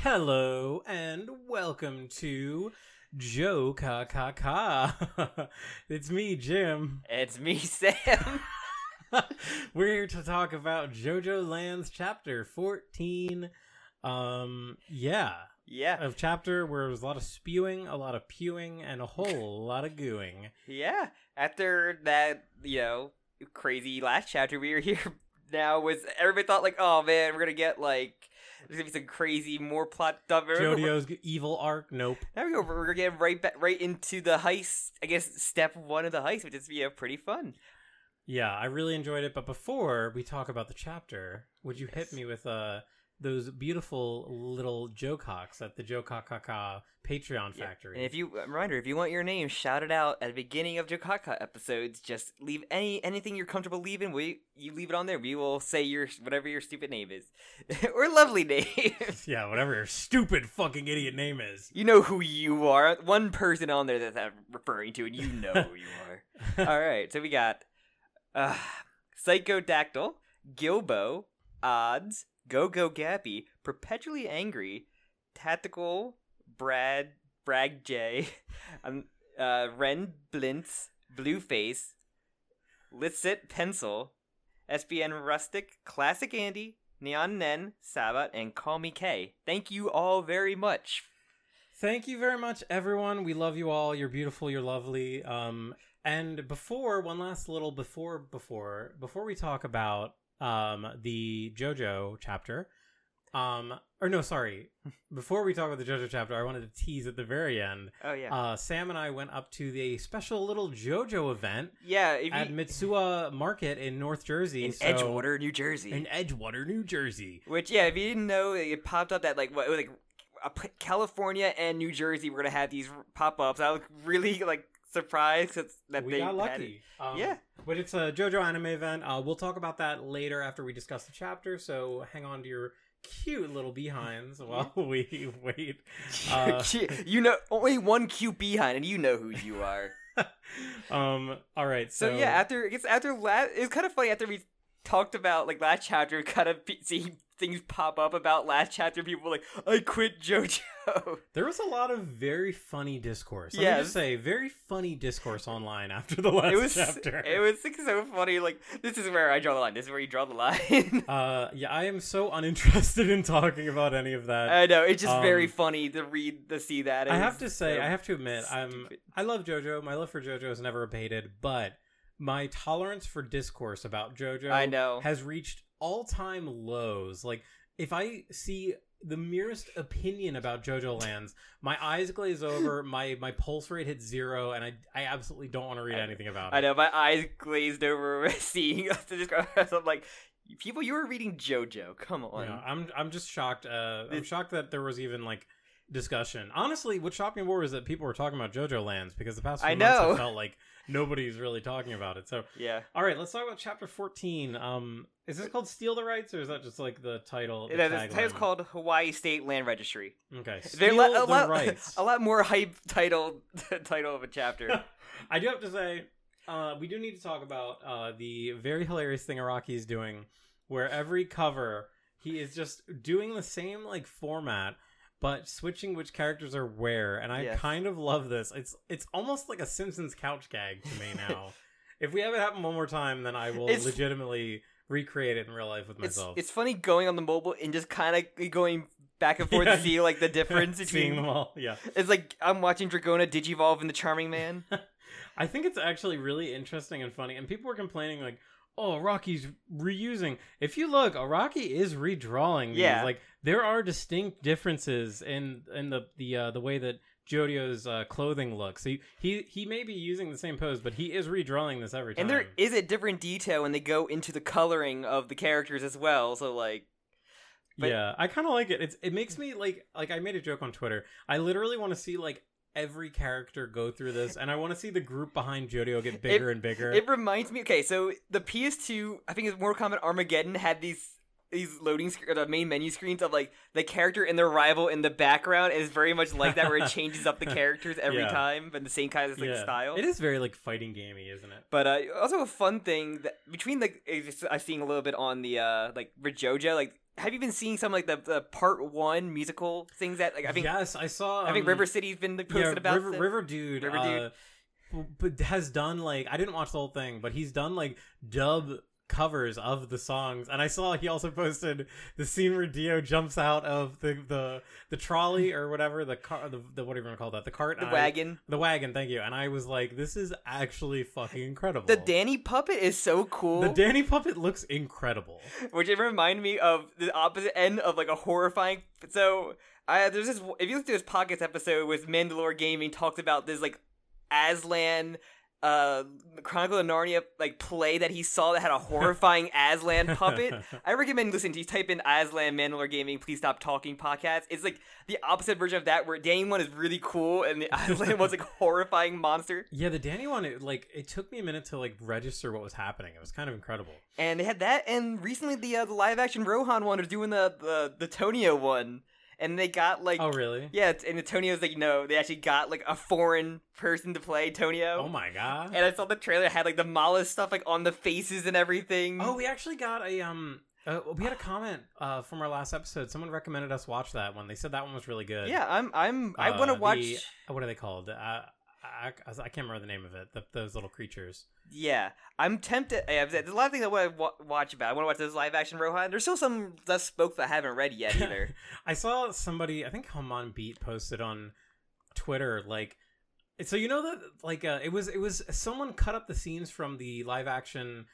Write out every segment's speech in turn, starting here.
Hello and welcome to Joe Ka Ka Ka. It's me, Jim. It's me, Sam. We're here to talk about JoJo Lands Chapter 14. Yeah. A chapter where there was a lot of spewing, a lot of pewing, and a whole lot of gooing. Yeah. After that, crazy last chapter, we were here now was everybody thought like, oh man, we're gonna get like there's gonna be some crazy more plot stuff. JoJo's evil arc. Nope. Now we're getting right into the heist. I guess step one of the heist, which is pretty fun. Yeah, I really enjoyed it. But before we talk about the chapter, would you hit me with those beautiful little joke hawks at the Joe Ka Ka Ka Patreon factory? And if you want your name shouted out at the beginning of Joe Ka Ka episodes, just leave anything you're comfortable leaving. You leave it on there. We will say whatever your stupid name is, or lovely name. Yeah, whatever your stupid fucking idiot name is. You know who you are. One person on there that I'm referring to, and you know who you are. All right, so we got Psychodactyl, Gilbo, Odds, Go-Go Gappy, Perpetually Angry, Tactical, Brag J, Ren Blintz, Blueface, Litsit Pencil, SBN Rustic, Classic Andy, Neon Nen, Sabat, and Call Me K. Thank you all very much. Thank you very much, everyone. We love you all. You're beautiful. You're lovely. And before we talk about the JoJo chapter, before we talk about the JoJo chapter, I wanted to tease at the very end. Oh yeah. Sam and I went up to the special little JoJo event. Yeah, at Mitsuwa Market in North Jersey, Edgewater, New Jersey. Which, yeah, if you didn't know, it popped up that California and New Jersey were gonna have these pop-ups. I was really surprised that we got lucky. Yeah, but it's a JoJo anime event. We'll talk about that later after we discuss the chapter. So hang on to your cute little behinds while we wait. Only one cute behind, and you know who you are. All right. So yeah, it's kind of funny after we talked about last chapter, kind of seeing things pop up about last chapter. People were like, I quit JoJo. There was a lot of very funny discourse. Let me just say, very funny discourse online after the last chapter. It was so funny. This is where I draw the line. This is where you draw the line. Yeah, I am so uninterested in talking about any of that. I know, it's just very funny to see that. I have to admit, I love JoJo. My love for JoJo has never abated, but my tolerance for discourse about JoJo has reached all-time lows. If I see the merest opinion about JoJo Lands, my eyes glaze over, my pulse rate hits 0, and I absolutely don't want to read anything about it. I know, my eyes glazed over seeing the discourse. I'm like, people, you were reading JoJo. Come on. Yeah, I'm just shocked. I'm shocked that there was even discussion. Honestly, what shocked me more is that people were talking about JoJo Lands, because the past few months I felt like nobody's really talking about it. So yeah. All right, let's talk about chapter 14. Is this called Steal the Rights, or is that just the title? The title's called Hawaii State Land Registry. Okay. Steal the Rights. A lot more hype title of a chapter. I do have to say, we do need to talk about the very hilarious thing Araki is doing, where every cover he is just doing the same format, but switching which characters are where, and I kind of love this. It's almost like a Simpsons couch gag to me now. If we have it happen one more time, then I will legitimately recreate it in real life with myself. It's funny going on the mobile and just kind of going back and forth to see the difference between seeing them all. Yeah, it's like I'm watching Dragona digivolve in the Charming Man. I think it's actually really interesting and funny, and people were complaining oh, Araki's reusing. If you look, Araki is redrawing these. Yeah. There are distinct differences in the way that JoJo's clothing looks. So he may be using the same pose, but he is redrawing this every time. And there is a different detail when they go into the coloring of the characters as well. So yeah, I kind of like it. It makes me I made a joke on Twitter. I literally want to see every character go through this, and I want to see the group behind JoJo get bigger and bigger. It reminds me. Okay, so the PS2, I think it's Mortal Kombat Armageddon, had these loading the main menu screens of the character and their rival in the background. Is very much like that, where it changes up the characters every time, but the same kind of style. It is very fighting gamey, isn't it? But also a fun thing that between I've seen a little bit on the for JoJo, have you been seeing some like the part 1 musical things that like I think yes, I saw. I think River City's been posted about River Dude. But has done like I didn't watch the whole thing, but he's done like dub covers of the songs, and I saw he also posted the scene where Dio jumps out of the trolley or whatever, the car, the what do you want to call that, the cart, the wagon, the wagon. Thank you. And I was like, this is actually fucking incredible. The Danny puppet is so cool. The Danny puppet looks incredible, which it reminded me of the opposite end of like a horrifying. So there's this. If you listen to this podcast episode with Mandalore Gaming, talked about this like Aslan. Chronicle of Narnia like play that he saw that had a horrifying Aslan puppet. I recommend listening to you. Type in Aslan Mandalore Gaming Please Stop Talking podcast. It's like the opposite version of that, where Danny one is really cool and the Aslan was like a horrifying monster. Yeah, the Danny one, it took me a minute to like register what was happening. It was kind of incredible. And they had that, and recently the live action Rohan one is doing the Tonio one. And they got like, oh really? Yeah, and Tonio's like, no, they actually got like a foreign person to play Tonio. Oh my god! And I saw the trailer had like the Mala stuff like on the faces and everything. Oh, we actually got a we had a comment from our last episode. Someone recommended us watch that one. They said that one was really good. Yeah, I want to watch. What are they called? I can't remember the name of it. Those little creatures. Yeah, I'm tempted. There's a lot of things I want to watch about. I want to watch those live action Rohan. There's still some less spoke that I haven't read yet either. I saw somebody, I think Haman Beat posted on Twitter, like, so you know that like it was someone cut up the scenes from the live action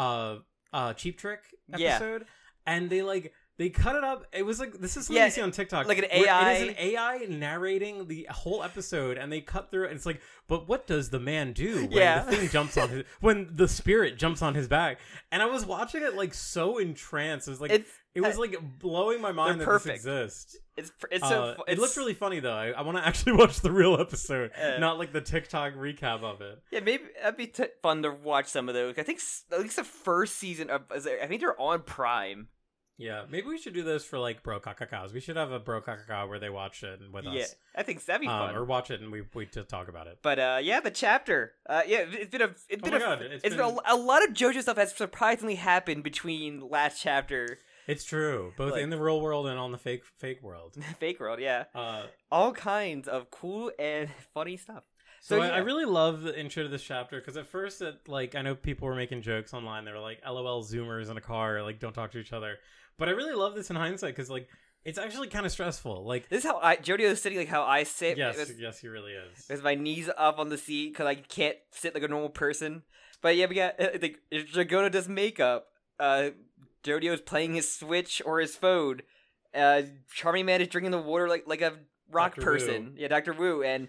Cheap Trick episode, and they cut it up. It was like, this is something you see on TikTok, like an AI. It is an AI narrating the whole episode, and they cut through it. And it's like, but what does the man do when the thing jumps on his, when the spirit jumps on his back? And I was watching it like so entranced. It was like it was like blowing my mind that perfect. This exists. It looked really funny though. I want to actually watch the real episode, not like the TikTok recap of it. Yeah, maybe that'd be fun to watch some of those. I think at least the first season of, I think they're on Prime. Yeah, maybe we should do this for like Bro Kakakaos. We should have a Bro Kakakao where they watch it with us. Yeah, I think that'd be fun. Or watch it and we just talk about it. But yeah, the chapter. Yeah, it's been a lot of JoJo stuff has surprisingly happened between last chapter. It's true, both in the real world and on the fake world. Fake world, yeah. All kinds of cool and funny stuff. So yeah. I really love the intro to this chapter, because at first, I know people were making jokes online. They were like, "LOL, Zoomers in a car, like don't talk to each other." But I really love this in hindsight, because like it's actually kind of stressful. Like, this is how JoJo is sitting, like how I sit. Yes, he really is. With my knees up on the seat because I can't sit like a normal person. But yeah, we got like Dragona does makeup. Jodio is playing his Switch or his phone. Charming Man is drinking the water like a rock Dr. person. Wu. Yeah, Dr. Wu. And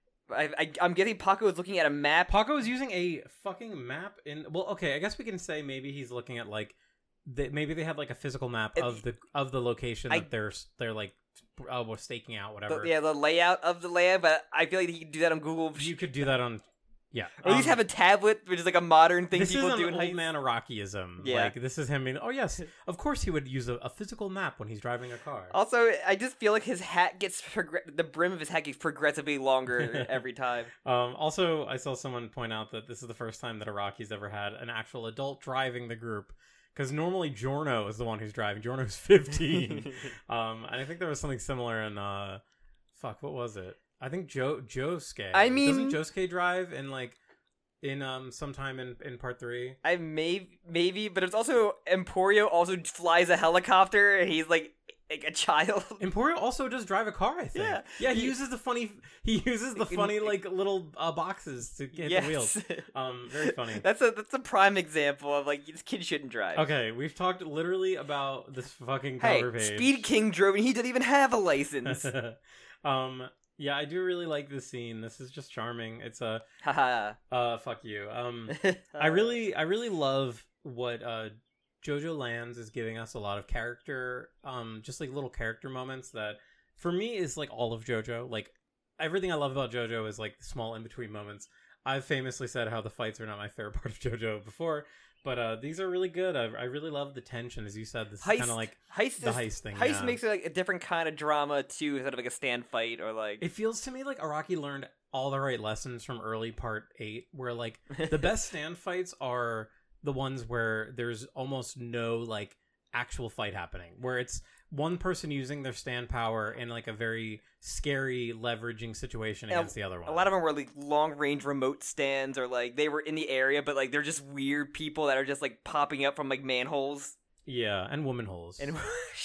I'm guessing Paco is looking at a map. Paco is using a fucking map in. Well, okay, I guess we can say maybe he's looking at like, maybe they have like a physical map of the location that they're like staking out, whatever. The layout of the land. But I feel like you can do that on Google. You could do that on. Yeah. Or at least have a tablet, which is like a modern thing people do in This is an old man Arakiism. Yeah. Like, this is him being, oh yes, of course he would use a physical map when he's driving a car. Also, I just feel like his hat gets, the brim of his hat gets progressively longer every time. Also, I saw someone point out that this is the first time that Araki's ever had an actual adult driving the group. Because normally Giorno is the one who's driving. Giorno's 15. And I think there was something similar in, what was it? I think Josuke. I mean, doesn't Josuke drive in sometime in part 3? I maybe, but it's also Emporio also flies a helicopter, and he's like a child. Emporio also does drive a car, I think. Yeah. He uses the funny like little boxes to hit the wheels. Very funny. That's a prime example of like, this kid shouldn't drive. Okay, we've talked literally about this fucking cover page. Speed King drove, and he didn't even have a license. Yeah, I do really like this scene. This is just charming. It's fuck you. I really love what JoJo Lands is giving us a lot of character, just like little character moments that for me is like all of JoJo. Like, everything I love about JoJo is like small in between moments. I've famously said how the fights are not my favorite part of JoJo before, but these are really good. I really love the tension, as you said. This is kind of like the heist thing. Heist makes it like a different kind of drama too, instead of like a stand fight or like. It feels to me like Araki learned all the right lessons from early part 8, where like the best stand fights are the ones where there's almost no like actual fight happening, where it's one person using their stand power in like a very scary leveraging situation against the other one. A lot of them were like long range remote stands, or like they were in the area, but like they're just weird people that are just like popping up from like manholes. Yeah, and woman holes. And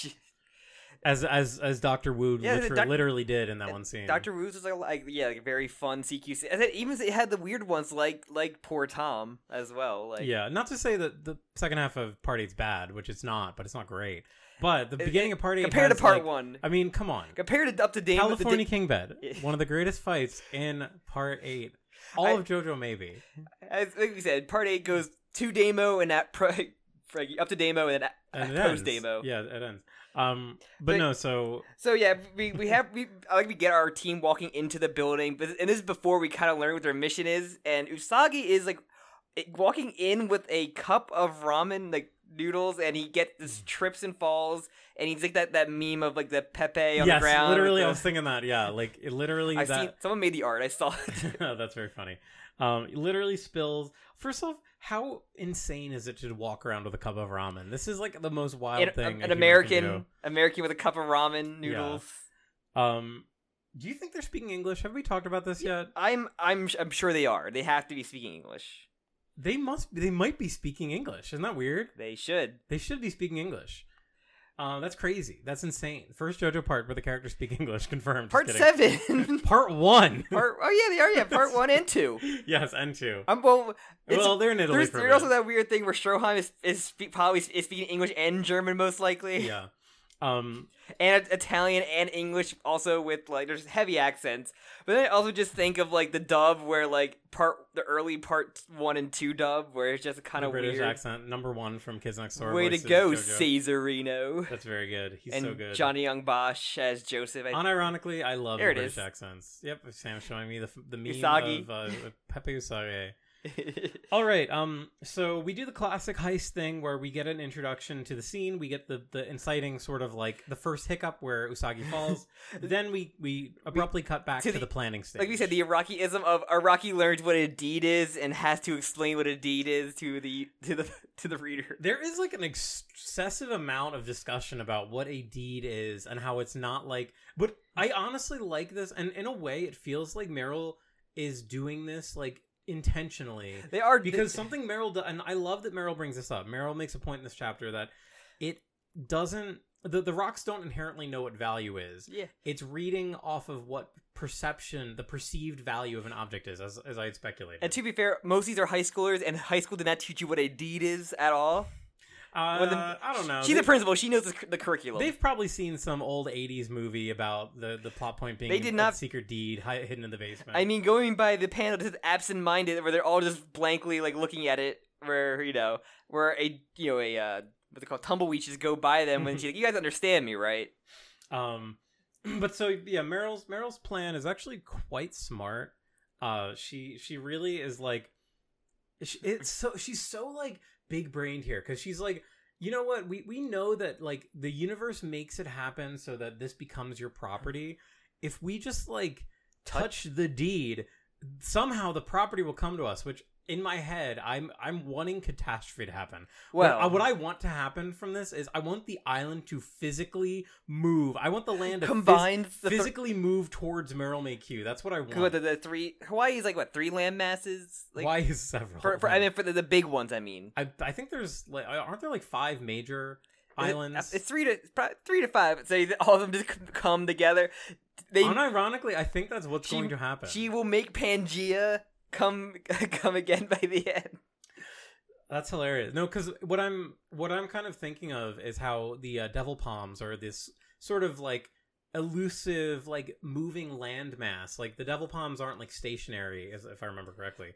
as Dr. Wu literally did in that one scene. Dr. Wu's was like a very fun CQC. And then even it had the weird ones like poor Tom as well. Like, yeah, not to say that the second half of Part 8's bad, which it's not, but it's not great. But the beginning of Part 8 compared has, to Part like, 1. I mean, come on. Compared to Up to Date California King Bed, one of the greatest fights in Part 8. All of JoJo maybe. As like we said, Part 8 goes to Damo and up to Damo and then post Damo. Yeah, it ends. But no, so yeah, we get our team walking into the building, and this is before we kind of learn what their mission is. And Usagi is like walking in with a cup of ramen like noodles, and he this trips and falls, and he's like that meme of like the Pepe on the ground. Yes, literally, I was thinking that. Yeah, like it literally. Someone made the art. I saw it. Oh, that's very funny. It literally spills. First off, how insane is it to walk around with a cup of ramen? This is like the most wild thing. An American with a cup of ramen noodles. Yeah. Do you think they're speaking English? Have we talked about this yet? I'm sure they are. They have to be speaking English. They might be speaking English. Isn't that weird? They should. They should be speaking English. That's crazy. That's insane. First JoJo part where the characters speak English, confirmed. Part 7. Part 1. They are. Yeah, Part 1 and 2. Yes, and 2. They're in Italy. There's also that weird thing where Stroheim is probably speaking English and German, most likely. Yeah. And Italian and English also, with like there's heavy accents. But then I also just think of like the dub where like the early Part 1 and 2 dub where it's just kind of British weird accent. Number 1 from Kids Next Door. Way to go, Cesarino. That's very good. He's and so good. Johnny Young Bosch as Joseph. Unironically, I love the British accents. Yep, Sam's showing me the meme Usagi. of Pepe Usagi. All right, so we do the classic heist thing where we get an introduction to the scene. We get the inciting sort of like the first hiccup where Usagi falls. Then we abruptly cut back to the planning stage. Like we said, the Araki-ism of Araki learns what a deed is and has to explain what a deed is to the reader. There is like an excessive amount of discussion about what a deed is and how it's not like. But I honestly like this, and in a way, it feels like Meryl is doing this like intentionally. They are, because something Meryl does, and I love that Meryl brings this up. Meryl makes a point in this chapter that it doesn't, the rocks don't inherently know what value is. Yeah, it's reading off of what the perceived value of an object is, as I had speculated. And to be fair, most of these are high schoolers, and high school did not teach you what a deed is at all. I don't know. She's the principal. She knows the curriculum. They've probably seen some old 80s movie about the plot point being a secret deed hidden in the basement. I mean, going by the panel, this is absent-minded, where they're all just blankly like looking at it, where where what they call tumbleweeds go by them when she's like, "You guys understand me, right?" But so yeah, Meryl's plan is actually quite smart. She really is like, she's so like big brained here, because she's like, you know what, we know that like the universe makes it happen so that this becomes your property. If we just like touch the deed, somehow the property will come to us. Which in my head, I'm wanting catastrophe to happen. Well, what I want to happen from this is I want the island to physically move. I want the land to physically move towards Meryl McHugh. That's what I want. The three Hawaii's like what, 3 land masses? Like, Hawaii is several. For the big ones, I mean. I think there's like, aren't there like 5 major islands? It's 3 to 5. So all of them just come together. Unironically, I think that's what's going to happen. She will make Pangea come again by the end. That's hilarious. No, because what I'm kind of thinking of is how the devil palms are this sort of like elusive, like moving landmass. Like the devil palms aren't like stationary, if I remember correctly.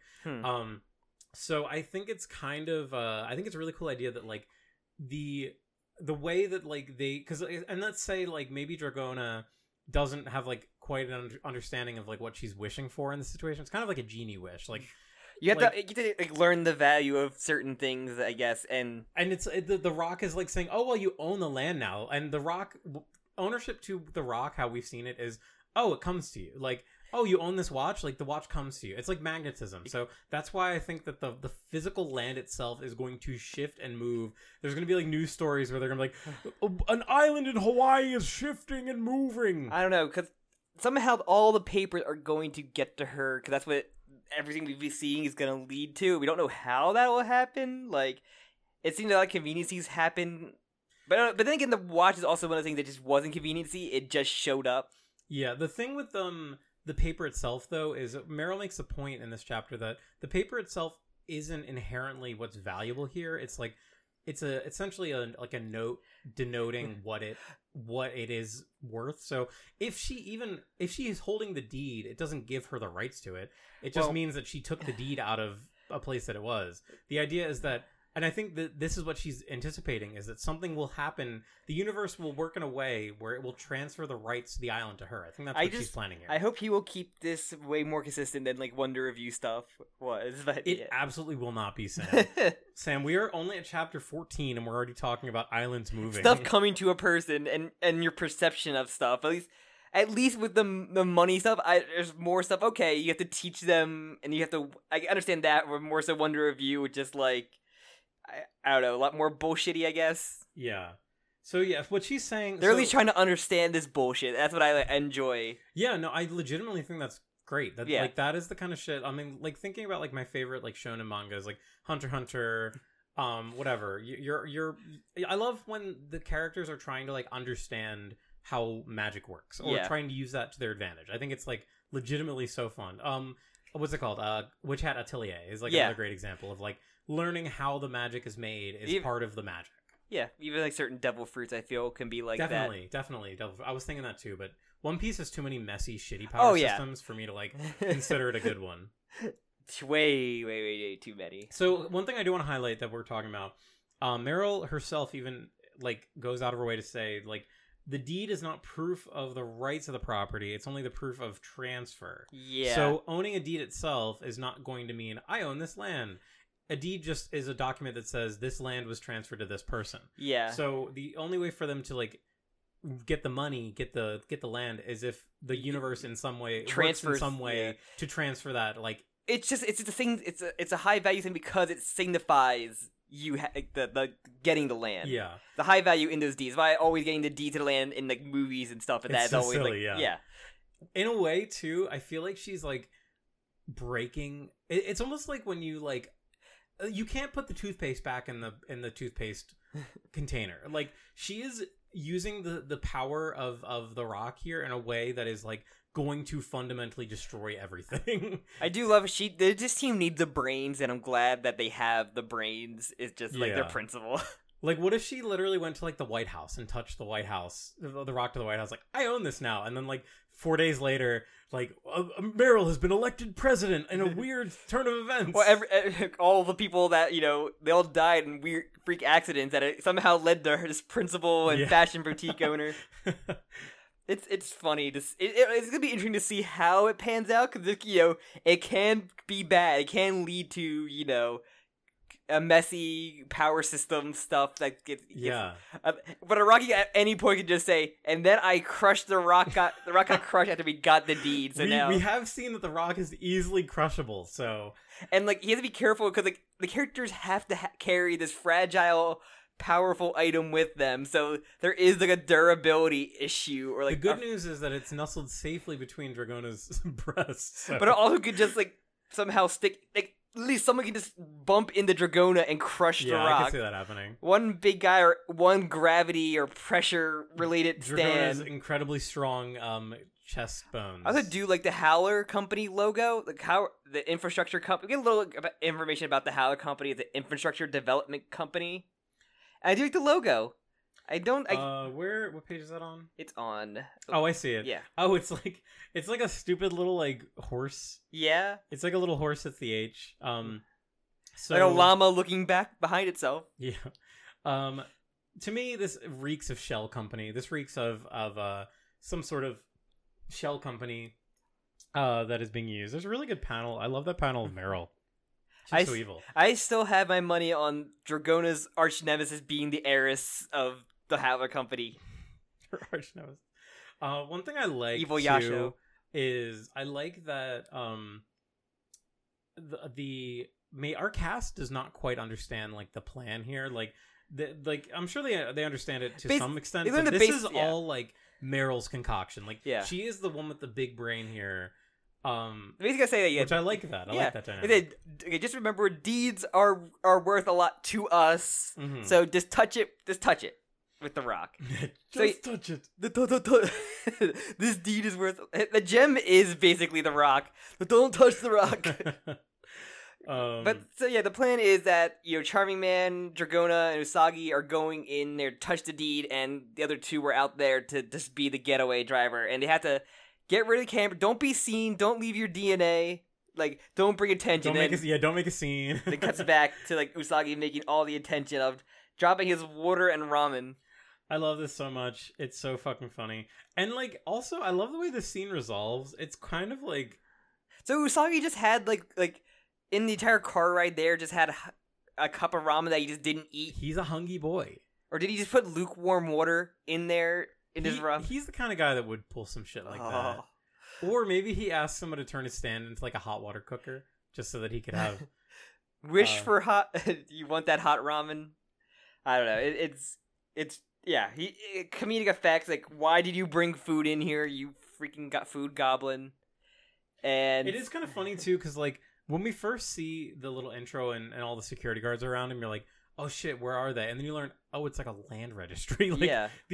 So I think it's kind of I think it's a really cool idea that like the way that like and let's say like maybe Dragona doesn't have like quite an understanding of like what she's wishing for in the situation. It's kind of like a genie wish. Like you have to like learn the value of certain things, I guess, and it's the Rock is like saying, oh well, you own the land now, and the Rock ownership to the Rock, how we've seen it is, oh, it comes to you. Like oh, you own this watch, like the watch comes to you. It's like magnetism. So that's why I think that the physical land itself is going to shift and move. There's going to be like news stories where they're going to be like, an island in Hawaii is shifting and moving. I don't know, because somehow all the papers are going to get to her, because that's what everything we've been seeing is going to lead to. We don't know how that will happen. Like, it seems a lot of conveniences happen. But then again, the watch is also one of the things that just wasn't conveniency. It just showed up. Yeah, the thing with the paper itself, though, is Meryl makes a point in this chapter that the paper itself isn't inherently what's valuable here. It's like it's essentially a note denoting what it is worth. So if she is holding the deed, it doesn't give her the rights to it. It just means that she took the deed out of a place that it was. The idea is that. And I think that this is what she's anticipating, is that something will happen. The universe will work in a way where it will transfer the rights to the island to her. I think that's what she's planning here. I hope he will keep this way more consistent than like Wonder Review stuff was. But it absolutely will not be, Sam. Sam, we are only at chapter 14 and we're already talking about islands moving. Stuff coming to a person and your perception of stuff. At least with the money stuff, there's more stuff. Okay, you have to teach them, and you have to. I understand that. Or more so, Wonder Review, just like. I don't know, a lot more bullshitty, I guess. Yeah. So yeah, what she's saying, they're at least trying to understand this bullshit. That's what I enjoy. Yeah, no, I legitimately think that's great. That like that is the kind of shit. I mean, like thinking about like my favorite like shonen mangas, like Hunter x Hunter, whatever. You're. I love when the characters are trying to like understand how magic works or trying to use that to their advantage. I think it's like legitimately so fun. What's it called? Witch Hat Atelier is like another great example of like learning how the magic is made is part of the magic. Yeah, even like certain devil fruits, I feel can be like definitely. I was thinking that too, but One Piece has too many messy, shitty power systems for me to like consider it a good one. Way too many. So one thing I do want to highlight that we're talking about, Meryl herself even like goes out of her way to say like the deed is not proof of the rights of the property. It's only the proof of transfer. Yeah. So owning a deed itself is not going to mean I own this land. A deed just is a document that says this land was transferred to this person. Yeah. So the only way for them to like get the money, get the land, is if the universe in some way transfers to transfer that. Like it's a thing. It's a high value thing because it signifies the getting the land. Yeah. The high value in those deeds. Why always getting the deed to the land in like movies and stuff. And that's so always silly, like yeah. In a way too, I feel like she's like breaking. It's almost like when you like. You can't put the toothpaste back in the toothpaste container. Like she is using the power of the rock here in a way that is like going to fundamentally destroy everything. I do love this team needs the brains, and I'm glad that they have the brains. It's just like their principle. Like, what if she literally went to like the White House and touched the White House, the rock to the White House, like I own this now, and then like 4 days later, like Meryl has been elected president in a weird turn of events. Well, all the people that they all died in weird freak accidents that it somehow led to this principal and fashion boutique owner. It's funny. It's gonna be interesting to see how it pans out because it can be bad. It can lead to a messy power system stuff that gets but Araki at any point could just say, and then I crushed the rock. The rock got crushed after we got the deed. So now we have seen that the rock is easily crushable. So and like he has to be careful because like the characters have to carry this fragile, powerful item with them. So there is like a durability issue. Or like the good news is that it's nestled safely between Dragona's breasts. So. But it also could just like somehow stick like. At least someone can just bump into Dragona and crush the rock. Yeah, I can see that happening. One big guy or one gravity or pressure related stand. Dragona's incredibly strong chest bones. I also do like the Howler Company logo, like how the infrastructure company. We get a little information about the Howler Company, the infrastructure development company. And I do like the logo. What page is that on? It's on. Oh, I see it. Yeah. Oh, it's like a stupid little like horse. Yeah. It's like a little horse that's the H. So like a llama looking back behind itself. Yeah. To me, this reeks of shell company. This reeks of some sort of shell company that is being used. There's a really good panel. I love that panel of Meryl. She's so evil. I still have my money on Dragona's arch nemesis being the heiress of the Howler Company. Her arch nemesis. One thing I like Evil too Yasho. is I like that our cast does not quite understand like the plan here. Like I'm sure they understand it to some extent, but this is all like Meryl's concoction. Like she is the one with the big brain here. Basically, I say that, which I like that. I like that dynamic. Okay, just remember, deeds are worth a lot to us. Mm-hmm. So just touch it. Just touch it with the rock. Touch it. This deed is worth. The gem is basically the rock. But don't touch the rock. But so yeah, the plan is that Charming Man, Dragona, and Usagi are going in there to touch the deed, and the other two were out there to just be the getaway driver, and they have to get rid of the camera. Don't be seen. Don't leave your DNA. Like, don't bring attention. Don't make a scene. It cuts back to like Usagi making all the attention of dropping his water and ramen. I love this so much. It's so fucking funny. And like, also, I love the way this scene resolves. It's kind of like, so Usagi just had like in the entire car ride there, just had a cup of ramen that he just didn't eat. He's a hungry boy. Or did he just put lukewarm water in there? His ramen? He's the kind of guy that would pull some shit like that. Or maybe he asked someone to turn his stand into like a hot water cooker just so that he could have wish for hot. You want that hot ramen? I don't know. It's yeah. Comedic effects, like, why did you bring food in here? You freaking got food goblin. And it is kind of funny too, because like when we first see the little intro and all the security guards around him, you're like, oh shit, where are they? And then you learn, oh, it's like a land registry. Like,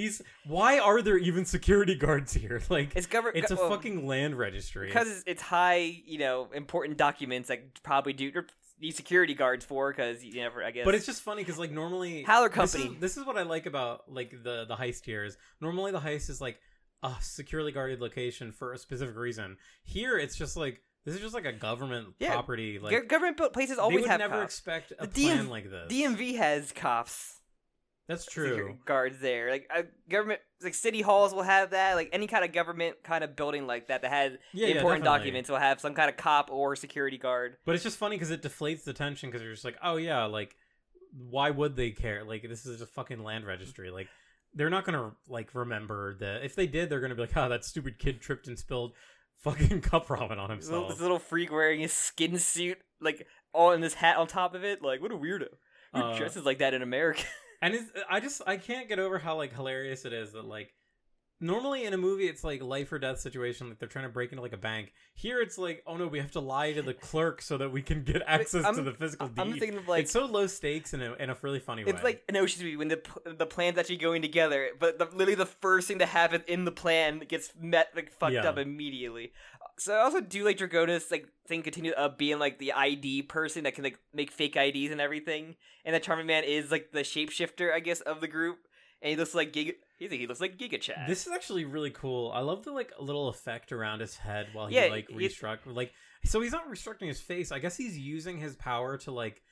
why are there even security guards here? Like, it's a fucking land registry. Because it's high, important documents that probably need security guards for, because you never, I guess. But it's just funny because like normally Howler Company. This is what I like about like the heist here is normally the heist is like a securely guarded location for a specific reason. Here it's just like, this is just like a government property. Like, government built places always have cops. They would never expect a plan like this. DMV has cops. That's true. Guards there, like government, like city halls will have that. Like any kind of government kind of building like that has important documents will have some kind of cop or security guard. But it's just funny because it deflates the tension because you're just like, oh yeah, like why would they care? Like this is a fucking land registry. Like they're not gonna like remember that. If they did, they're gonna be like, oh, that stupid kid tripped and spilled fucking cup ramen on himself. This little freak wearing his skin suit, like all in this hat on top of it. Like, what a weirdo. Who dresses like that in America? And I can't get over how like hilarious it is that like normally in a movie it's like life or death situation, like they're trying to break into like a bank. Here it's like, oh no, we have to lie to the clerk so that we can get access to the physical deed. I'm thinking of like, it's so low stakes in a really funny way. It's like an Ocean's Movie when the plan's actually going together, but literally the first thing to happen in the plan gets fucked up immediately. So I also do like Dragona's like thing continue being like the ID person that can like make fake IDs and everything, and that Charming Man is like the shapeshifter, I guess, of the group, and he looks like he looks like Giga Chad. This is actually really cool. I love the like little effect around his head while he like so he's not restructuring his face. I guess he's using his power to like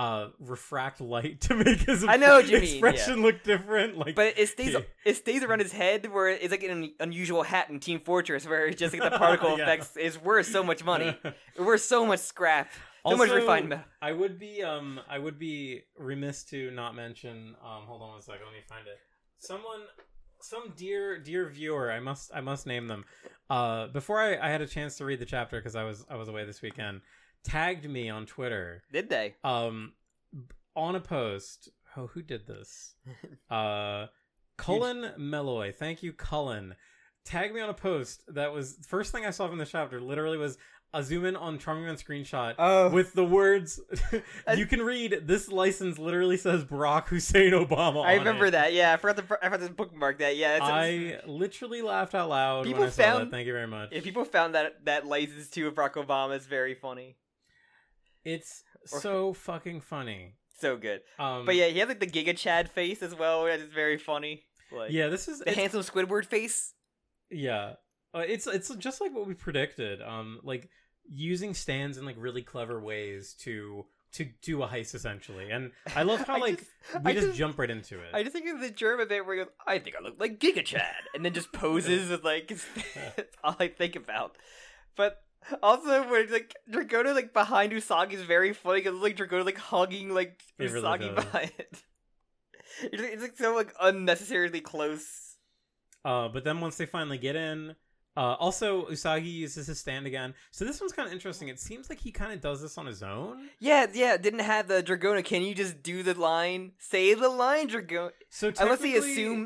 refract light to make his expression look different. Like, but it stays around his head, where it's like an unusual hat in Team Fortress, where it's just like the particle effects is worth so much money, worth so much scrap, so much refinement. I would be remiss to not mention. Hold on one second, let me find it. Some dear viewer, I must name them. Before I had a chance to read the chapter because I was away this weekend. Tagged me on Twitter. Did they? On a post. Oh, who did this? Cullen Meloy. Thank you, Cullen. Tagged me on a post that was the first thing I saw from the chapter. Literally was a zoom in on Charming Man screenshot with the words. You can read this license. Literally says Barack Hussein Obama. I remember that. Yeah, I forgot to bookmark that. Yeah, I literally laughed out loud when I saw that. Thank you very much. Yeah, people found that license too of Barack Obama is very funny. It's so fucking funny. So good. But yeah, he has like the Giga Chad face as well. That is very funny. Like, yeah, this is the handsome Squidward face. Yeah, it's just like what we predicted. Like using stands in like really clever ways to do a heist essentially, and I love how we just jump right into it. I just think of the German bit where he goes, "I think I look like Giga Chad," and then just poses with like that's all I think about. But also, when like Dragona like behind Usagi is very funny because like Dragona like hugging like Usagi really behind it. It's like so like unnecessarily close. But then once they finally get in, Also, Usagi uses his stand again. So this one's kind of interesting. It seems like he kind of does this on his own. Yeah, didn't have the Dragona. Can you just do the line? Say the line, Dragona. So Unless you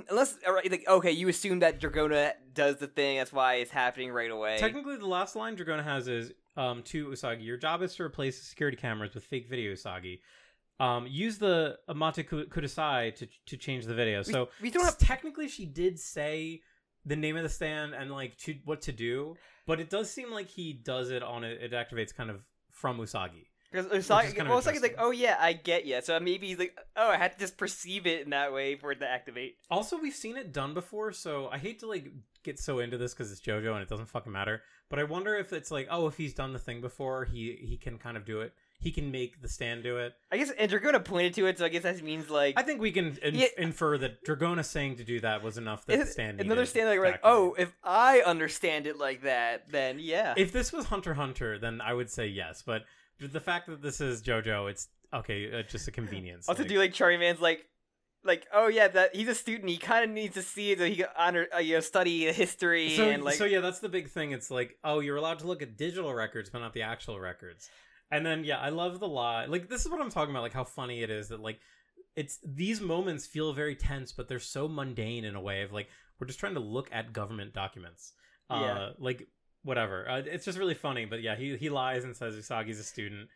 assume that Dragona does the thing, that's why it's happening right away. Technically, the last line Dragona has is to Usagi, your job is to replace the security cameras with fake video, Usagi. Use the Amate Kudasai to change the video. So we don't have... Technically, she did say the name of the stand and like what to do, but it does seem like he does it on it activates kind of from Usagi. Because Usagi's like, oh yeah, I get ya. So maybe he's like, oh, I had to just perceive it in that way for it to activate. Also, we've seen it done before, so I hate to like get so into this because it's JoJo and it doesn't fucking matter. But I wonder if it's like, oh, if he's done the thing before, he can kind of do it. He can make the stand do it. I guess, and Dragona pointed to it, so I guess that means like... I think we can infer that Dragona saying to do that was enough that the stand needed. Another stand, like, oh, if I understand it like that, then yeah. If this was Hunter x Hunter, then I would say yes, but the fact that this is JoJo, it's, okay, just a convenience. Also, do like Charlie Man's like, oh yeah, that he's a student. He kind of needs to see it so he can honor, study history and like. So yeah, that's the big thing. It's like, oh, you're allowed to look at digital records, but not the actual records. And then yeah, I love the lie. Like this is what I'm talking about. Like how funny it is that like it's these moments feel very tense, but they're so mundane in a way of like we're just trying to look at government documents. Like whatever. It's just really funny. But yeah, he lies and says Usagi's a student.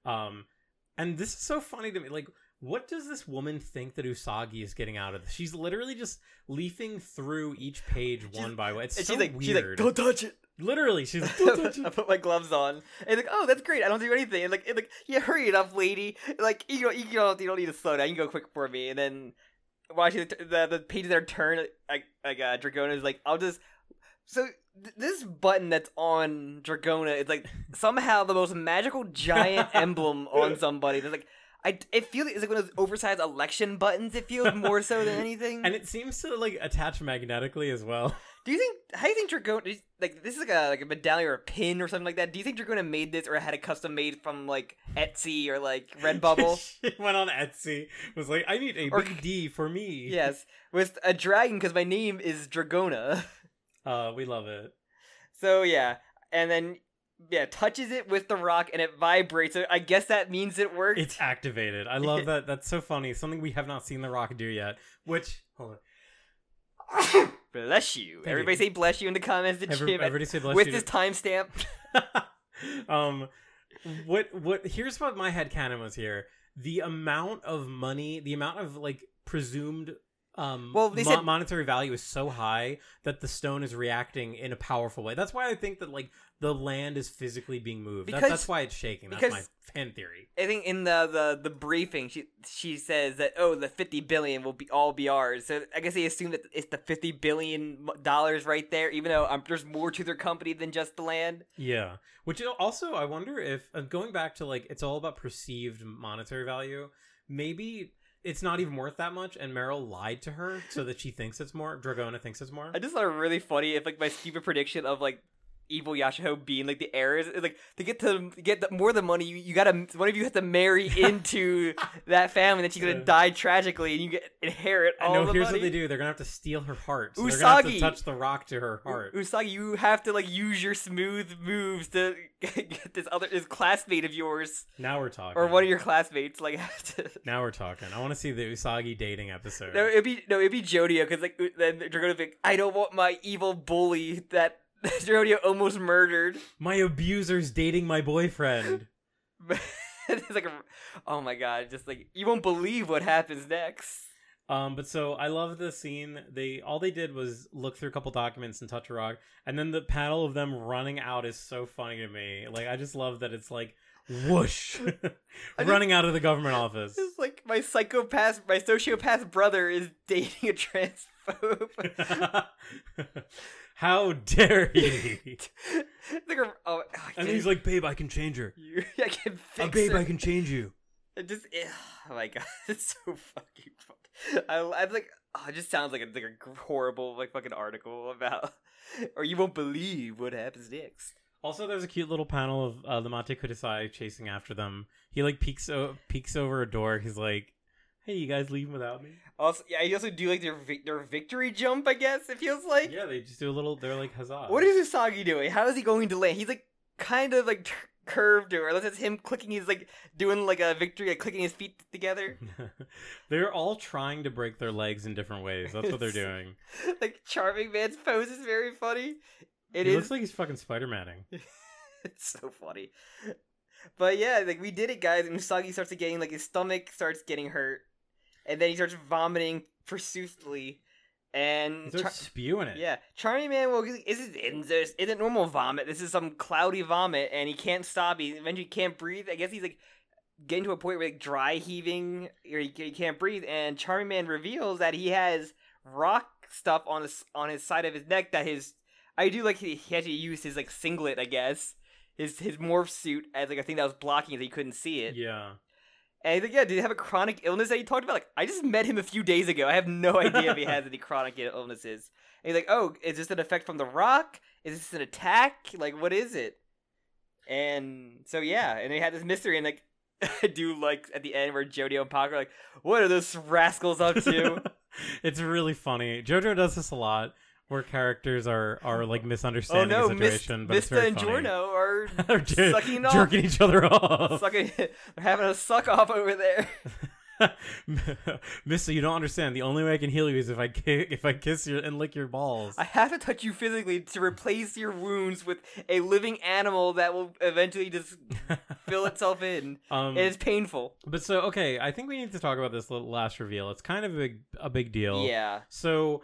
And this is so funny to me. Like, what does this woman think that Usagi is getting out of this? She's literally just leafing through each page one by one. It's so weird. She's like, don't touch it. Literally, she's like, don't touch it. I put my gloves on. And like, oh, that's great. I don't do anything. And like, yeah, hurry it up, lady. Like, you don't need to slow down. You can go quick for me. And then watching the pages that are turned, Dragona is like, I'll just. So this button that's on Dragona is like somehow the most magical giant emblem on somebody. There's like. It feels like it's like one of those oversized election buttons. It feels more so than anything, and it seems to like attach magnetically as well. How do you think Dragona, like this is like a medallion or a pin or something like that? Do you think Dragona made this or had it custom made from like Etsy or like Redbubble? She went on Etsy, was like, I need a big D for me. Yes, with a dragon because my name is Dragona. We love it. So yeah, and then. Yeah, touches it with the rock and it vibrates. So I guess that means it works. It's activated. I love that. That's so funny. Something we have not seen the rock do yet. Which, hold on. Bless you. Everybody say bless you in the comments to Jim. Everybody say bless with you. With this timestamp. Here's what my headcanon was here. The amount of money, the amount of like presumed they said monetary value is so high that the stone is reacting in a powerful way. That's why I think that like the land is physically being moved. That's why it's shaking. That's my fan theory. I think in the briefing she says that the $50 billion will all be ours. So I guess they assume that it's the $50 billion right there, even though there's more to their company than just the land. Yeah, which also I wonder if going back to like it's all about perceived monetary value. Maybe. It's not even worth that much, and Meryl lied to her so that she thinks it's more. Dragona thinks it's more. I just thought it really funny if, like, my stupid prediction of, like, evil Yashahou being, like, the heir is, like, to get more of the money, you gotta, one of you has to marry into that family, then she's gonna die tragically, and you inherit all the money. Here's what they do. They're gonna have to steal her heart. So Usagi! They're gonna have to touch the rock to her heart. Usagi, you have to, like, use your smooth moves to get this classmate of yours. Now we're talking. Or one of your classmates, like, Now we're talking. I want to see the Usagi dating episode. It'd be Jodio, because, like, then they're gonna be like, I don't want my evil bully that Jodio almost murdered. My abuser's dating my boyfriend. It's like, oh my god, just like, you won't believe what happens next. But so I love the scene. All they did was look through a couple documents and touch a rock, and then the panel of them running out is so funny to me. Like I just love that it's like whoosh, running out of the government office. It's like my sociopath brother is dating a transphobe. How dare he? And he's like, babe, I can change her. I can fix her. Babe, I can change you. Oh my god, it's so fucking funny. I'm like, it just sounds like a horrible like fucking article about, or you won't believe what happens next. Also, there's a cute little panel of the Mate Kudasai chasing after them. He like peeks over a door. He's like, hey, you guys leaving without me? Also, yeah, you also do like their victory jump. I guess it feels like. Yeah, they just do a little. They're like huzzah. What is Usagi doing? How is he going to land? He's like kind of like curved, or unless it's him clicking. He's like doing like a victory, like clicking his feet together. They're all trying to break their legs in different ways. That's what they're doing. Like Charming Man's pose is very funny. It He looks like he's fucking Spider-Maning. It's so funny. But yeah, like we did it, guys. And Usagi starts getting like his stomach starts getting hurt, and then he starts vomiting profusely, and He starts spewing it. yeah, Charming Man. Well, isn't normal vomit. This is some cloudy vomit, and he can't stop. He eventually can't breathe. I guess he's like getting to a point where like dry heaving, or he can't breathe. And Charming Man reveals that he has rock stuff on his side of his neck. That his I do like he had to use his like singlet, I guess. His morph suit as like a thing that was blocking it, so he couldn't see it. Yeah. And he's like, yeah, did he have a chronic illness that he talked about? Like, I just met him a few days ago. I have no idea if he has any chronic illnesses. And he's like, oh, is this an effect from the rock? Is this an attack? Like, what is it? And so yeah, and they had this mystery, and like I do like at the end where Jodio and Paco are like, what are those rascals up to? It's really funny. JoJo does this a lot, where characters are like misunderstanding the situation, but it's Mista very and funny. Giorno are sucking off. Jerking each other off. They're having a suck off over there. Mista, you don't understand. The only way I can heal you is if I kiss you and lick your balls. I have to touch you physically to replace your wounds with a living animal that will eventually just fill itself in. It is painful. But so, okay, I think we need to talk about this last reveal. It's kind of a big deal. Yeah. So...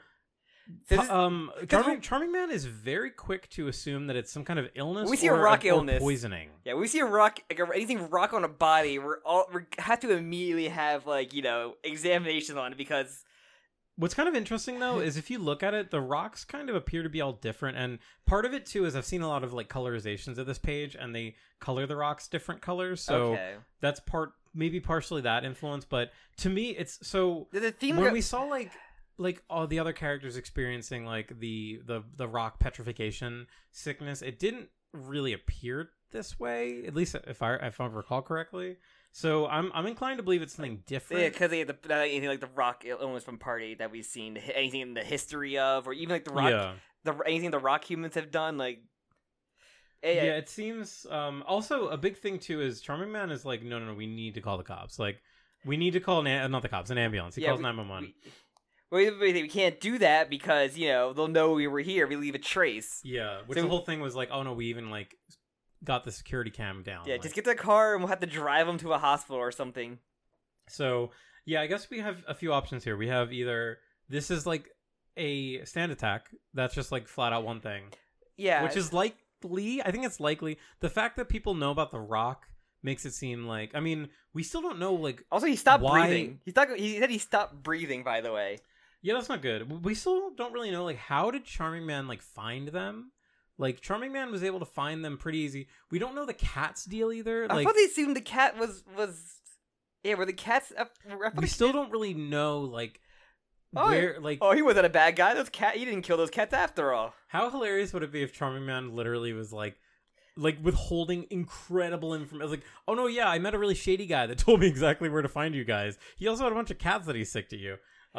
Charming Man is very quick to assume that it's some kind of illness. We see or a rock illness, poisoning. Yeah, we see a rock, like anything rock on a body. We have to immediately have examinations on it because. What's kind of interesting though is if you look at it, the rocks kind of appear to be all different, and part of it too is I've seen a lot of like colorizations of this page, and they color the rocks different colors. So that's maybe partially that influence, but to me, it's so the theme when we saw like all the other characters experiencing like the rock petrification sickness, it didn't really appear this way, at least if I recall correctly. So I'm inclined to believe it's something different. Yeah, because they had anything like the rock illness from Part 8 that we've seen, anything in the history of, or even like the rock, anything the rock humans have done, like. Yeah, it seems. Also, a big thing too is Charming Man is like, no, we need to call the cops. Like, we need to call not the cops, an ambulance. He calls 911. We can't do that because, they'll know we were here. We leave a trace. Yeah, which the whole thing was like, oh no, we even like got the security cam down. Yeah, just get the car and we'll have to drive them to a hospital or something. So, yeah, I guess we have a few options here. We have either this is like a stand attack. That's just like flat out one thing. Yeah. Which is likely. I think it's likely. The fact that people know about the rock makes it seem like, I mean, we still don't know like. Also, he stopped breathing. He said he stopped breathing, by the way. Yeah, that's not good. We still don't really know, like, how did Charming Man, like, find them? Like, Charming Man was able to find them pretty easy. We don't know the cat's deal either. I thought they assumed the cat was... Yeah, were the cats... We still don't really know, like, where, like... Oh, he wasn't a bad guy. He didn't kill those cats after all. How hilarious would it be if Charming Man literally was, like withholding incredible information? Like, oh, no, yeah, I met a really shady guy that told me exactly where to find you guys. He also had a bunch of cats that he sicked to you.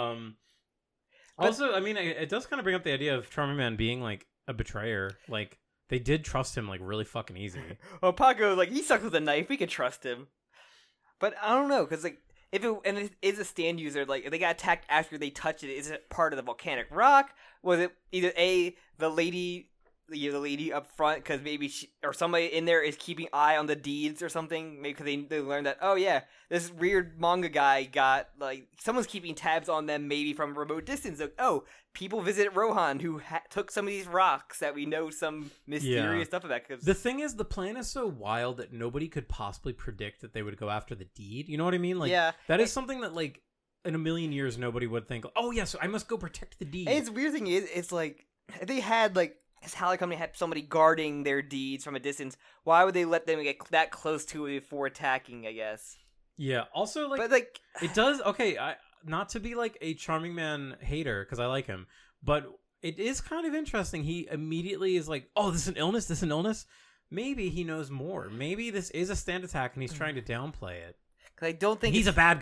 Also, I mean, it does kind of bring up the idea of Charming Man being, like, a betrayer. Like, they did trust him, like, really fucking easy. Well, Paco, like, he sucks with a knife. We could trust him. But I don't know, because, like, if it is a stand user, like, if they got attacked after they touched it, is it part of the volcanic rock? Was it either the lady up front, because maybe somebody in there is keeping eye on the deeds or something, maybe because they learned that, oh yeah, this weird manga guy got, like, someone's keeping tabs on them maybe from a remote distance. Like, oh, people visit Rohan who took some of these rocks that we know some mysterious stuff about. The thing is, the plan is so wild that nobody could possibly predict that they would go after the deed. You know what I mean? Like, that is something that, like, in a million years nobody would think, oh yeah, so I must go protect the deed. And the weird thing is, it's like, they had, like, this Halley Company had somebody guarding their deeds from a distance. Why would they let them get that close to it before attacking, I guess? Yeah, also, like, but, like, it does, okay, not to be, like, a Charming Man hater, because I like him, but it is kind of interesting. He immediately is like, oh, this is an illness? Maybe he knows more. Maybe this is a stand attack, and he's trying to downplay it. Because I don't think he's a bad guy.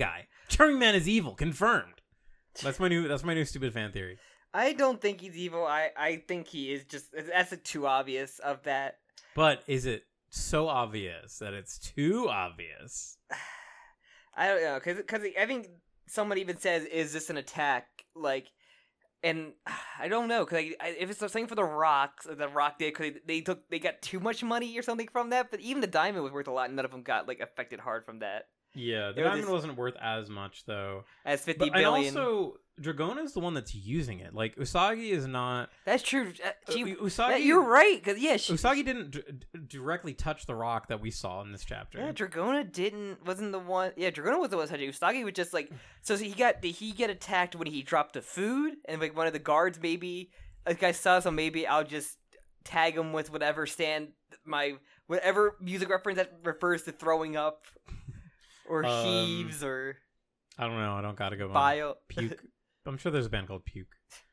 Charming Man is evil, confirmed. That's my new stupid fan theory. I don't think he's evil. I think he is just that's too obvious of that. But is it so obvious that it's too obvious? I don't know because I think someone even says, "Is this an attack?" Like, and I don't know because if it's something for the Rock did because they got too much money or something from that. But even the diamond was worth a lot, and none of them got like affected hard from that. Yeah, the diamond wasn't worth as much though. As 50 billion. And also, Dragona is the one that's using it. Like Usagi is not. That's true. Usagi, you're right. Cause Usagi didn't directly touch the rock that we saw in this chapter. Yeah, Dragona wasn't the one. Yeah, Dragona was the one touching. Usagi was just like. So did he get attacked when he dropped the food and like one of the guards maybe like I saw, so maybe I'll just tag him with whatever music reference that refers to throwing up. Or heaves, or I don't know. I don't gotta go. Bio Puke. I'm sure there's a band called Puke.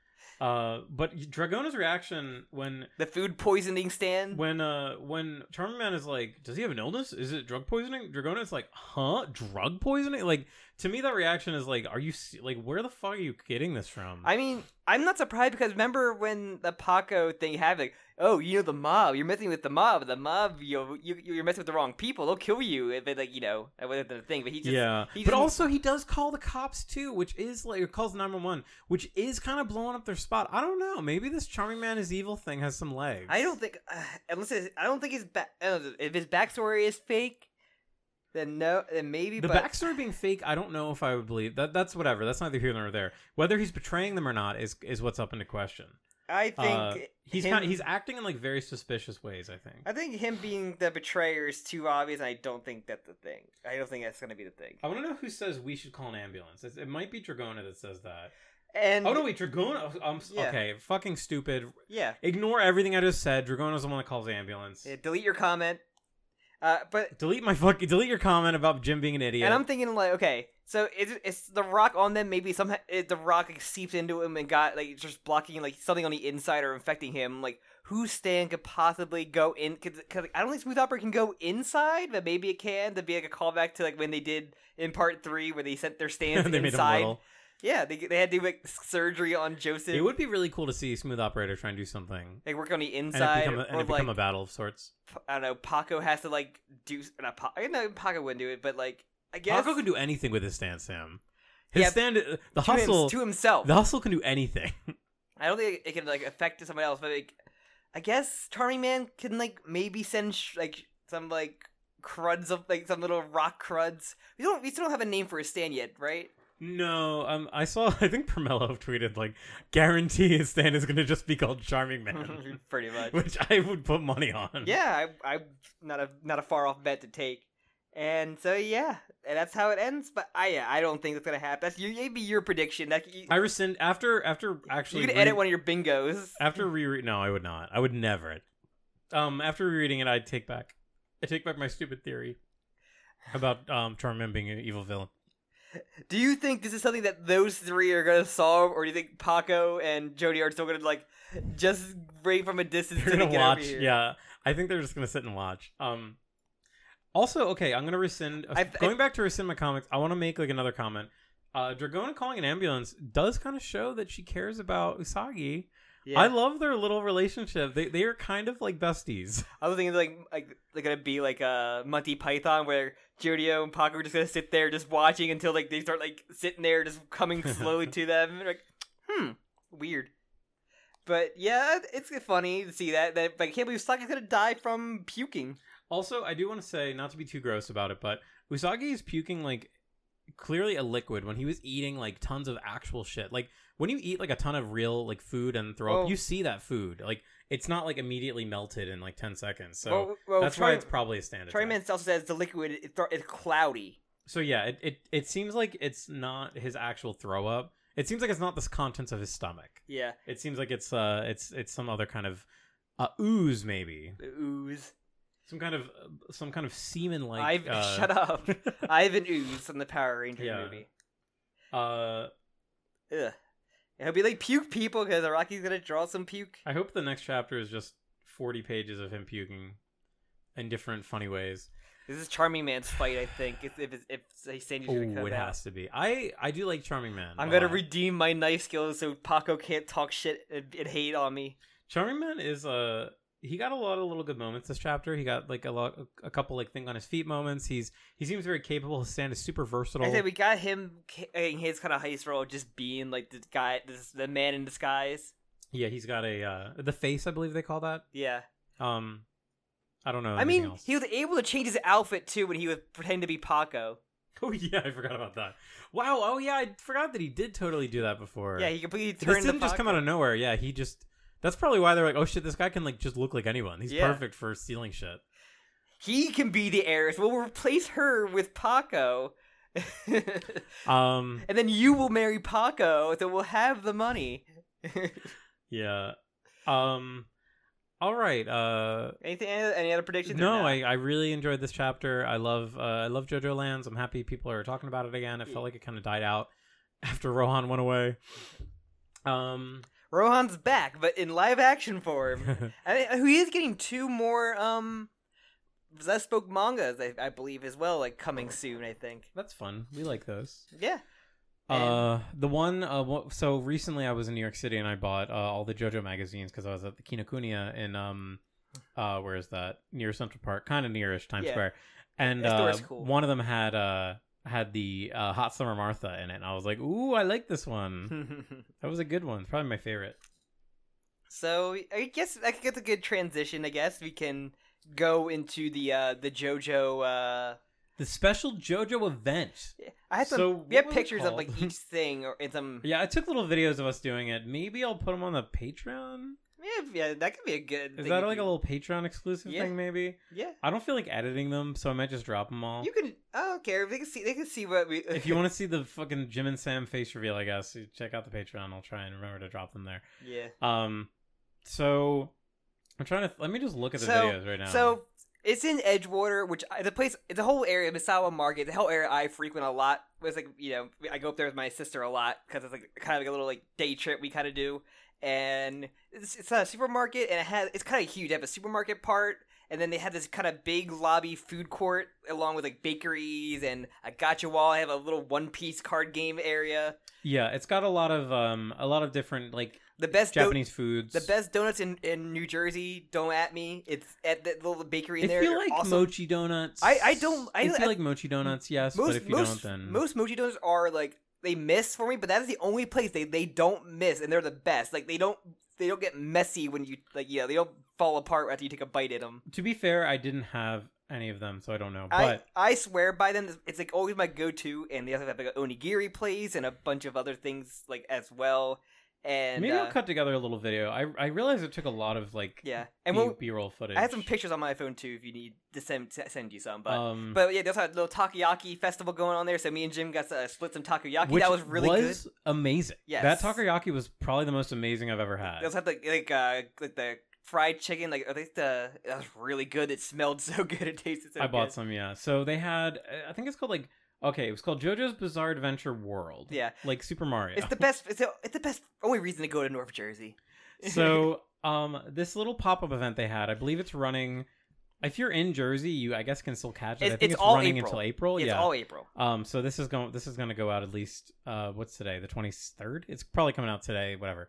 But Dragona's reaction when the food poisoning stand, when Charming Man is like, "Does he have an illness? Is it drug poisoning?" Dragona's like, "Huh? Drug poisoning?" Like to me, that reaction is like, "Are you like where the fuck are you getting this from?" I mean, I'm not surprised because remember when the Paco thing happened, like, oh, you know the mob, you're messing with the mob. The mob, you're messing with the wrong people. They'll kill you. If it, like that wasn't the thing. But but also he does call the cops too, which is like calls 911, which is kind of blowing up their spot. I don't know. Maybe this Charming Man is evil thing has some legs. I don't think I don't think if his backstory is fake. Then no, then maybe. The backstory being fake, I don't know if I would believe that. That's whatever. That's neither here nor there. Whether he's betraying them or not is what's up into question. I think he's acting in like very suspicious ways. I think him being the betrayer is too obvious. And I don't think that's the thing. I don't think that's going to be the thing. I want to know who says we should call an ambulance. It might be Dragona that says that. And oh no, wait, Dragona. Okay, fucking stupid. Yeah. Ignore everything I just said. Dragona's the one that calls the ambulance. Yeah, delete your comment. But delete your comment about Jim being an idiot. And I'm thinking like, okay, so it's the Rock on them. Maybe somehow the Rock seeped into him and got like just blocking like something on the inside or infecting him. Like who Stan could possibly go in? Cause I don't think Smooth Opera can go inside, but maybe it can. To be like a callback to like when they did in part 3 where they sent their stands they inside. Made him little. Yeah, they had to do like surgery on Joseph. It would be really cool to see Smooth Operator try and do something. Like work on the inside, and it become a battle of sorts. I don't know. Paco has to like do. Paco wouldn't do it, but like I guess Paco can do anything with his stand, Sam. His stand, the hustle to himself. The hustle can do anything. I don't think it can like affect someone else, but like I guess Charming Man can like maybe send like some like cruds of like some little rock cruds. We still don't have a name for his stand yet, right? No, I think Permello tweeted like, guarantee his stand is going to just be called Charming Man. Pretty much. Which I would put money on. Yeah, I'm not a far off bet to take. And so yeah, and that's how it ends. But I don't think that's gonna happen. That's maybe your prediction. I rescind after actually. You could edit one of your bingos. After reread, no, I would not. I would never. After rereading it, I take back my stupid theory about Charming Man being an evil villain. Do you think this is something that those three are going to solve, or do you think Paco and Jody are still going to like just wait from a distance to get watch? Over here? Yeah, I think they're just going to sit and watch. Also, okay, I'm going to rescind. Going back to rescind my comics, I want to make like another comment. Dragona calling an ambulance does kind of show that she cares about Usagi. Yeah. I love their little relationship. They are kind of like besties. I was thinking like they're gonna be like a Monty Python where Jodio and Paco are just gonna sit there just watching until like they start like sitting there just coming slowly to them. And like, weird. But yeah, it's funny to see that. But I can't believe Usagi's gonna die from puking. Also, I do want to say, not to be too gross about it, but Usagi is puking like clearly a liquid when he was eating like tons of actual shit. Like when you eat like a ton of real like food and throw up, you see that food. Like it's not like immediately melted in like 10 seconds. So that's why it's probably a standard. Charlie Man also says the liquid it's cloudy. So yeah, it seems like it's not his actual throw up. It seems like it's not the contents of his stomach. Yeah. It seems like it's some other kind of ooze maybe. The ooze. Some kind of semen like. Shut up! Ivan Ooze from the Power Rangers movie. Ugh. It'll be like puke people because Araki's gonna draw some puke. I hope the next chapter is just 40 pages of him puking in different funny ways. This is Charming Man's fight, I think. If Sandy's gonna come it out. has to be. I do like Charming Man. I'm a gonna lot. redeem my knife skills so Paco can't talk shit and hate on me. Charming Man is he got a lot of little good moments this chapter. He got like a couple like think on his feet moments. He seems very capable. His stand is super versatile. I said we got him in his kind of heist role, just being like the man in disguise. Yeah, he's got the face, I believe they call that. Yeah. I don't know. I mean, else. he was able to change his outfit too when he was pretending to be Paco. Oh yeah, I forgot about that. Wow. Oh yeah, I forgot that he did totally do that before. Yeah, he completely This turned. didn't just come out of nowhere. Yeah, he just. That's probably why they're like, oh shit, this guy can like just look like anyone. He's perfect for stealing shit. He can be the heiress. We'll replace her with Paco. And then you will marry Paco, so we'll have the money. Yeah. All right. Any other predictions? No, I really enjoyed this chapter. I love JoJo Lands. I'm happy people are talking about it again. It felt like it kind of died out after Rohan went away. Rohan's back, but in live action form. He is getting 2 more Zest Spoke mangas, I believe, as well, like coming soon. I think That's fun. We like those. Yeah. The one. So recently, I was in New York City and I bought all the JoJo magazines because I was at the Kinokuniya in where is that? Near Central Park, kind of nearish Times Square, and cool. one of them had the Hot Summer Martha in it, and I was like, ooh, I like this one. That was a good one. Probably my favorite. So I guess that's a good transition. I guess we can go into the JoJo. The special JoJo event. I had some. So, we have what was it pictures of called? like each thing or in some. Yeah, I took little videos of us doing it. Maybe I'll put them on the Patreon. Yeah, that could be a good. Is that like a little Patreon exclusive thing? Maybe. Yeah. I don't feel like editing them, so I might just drop them all. You can. I don't care. They can see what we. If you want to see the fucking Jim and Sam face reveal, I guess check out the Patreon. I'll try and remember to drop them there. Yeah. So I'm trying to. Let me just look at the videos right now. So it's in Edgewater, which the place. It's a whole area, Misawa Market. The whole area I frequent a lot. It's like I go up there with my sister a lot because it's like kind of like a little like day trip we kind of do. And it's a supermarket, and it's kind of huge. They have a supermarket part, and then they have this kind of big lobby food court along with like bakeries and a gacha wall. I have a little One-Piece card game area. Yeah, it's got a lot of different like the best Japanese foods. The best donuts in New Jersey. Don't at me. It's at the little bakery in there. I feel like awesome. mochi donuts. I don't. I feel like mochi donuts. Yes, but if you don't, then most mochi donuts are like. They miss for me, but that is the only place they don't miss, and they're the best. Like they don't get messy when you they don't fall apart after you take a bite at them. To be fair, I didn't have any of them, so I don't know. But I swear by them. It's like always my go-to, and they also have like an onigiri place and a bunch of other things like as well. And maybe I'll cut together a little video. I realized it took a lot of like and B-roll footage. I have some pictures on my phone too if you need to send you some. But yeah, they also had a little takoyaki festival going on there. So me and Jim got to split some takoyaki. Which that was really good. Amazing. Yes. That takoyaki was probably the most amazing I've ever had. They also had like the fried chicken. Like I think that was really good. It smelled so good. It tasted so good. I bought some. Yeah. So they had. I think it's called like. Okay, it was called JoJo's Bizarre Adventure World. Yeah, like Super Mario. It's the best. It's the best. Only reason to go to North Jersey. So, this little pop-up event they had, I believe it's running. If you're in Jersey, you I guess can still catch it. I think it's all running April. until April. It's all April. So this is going to go out at least. What's today? The 23rd. It's probably coming out today. Whatever.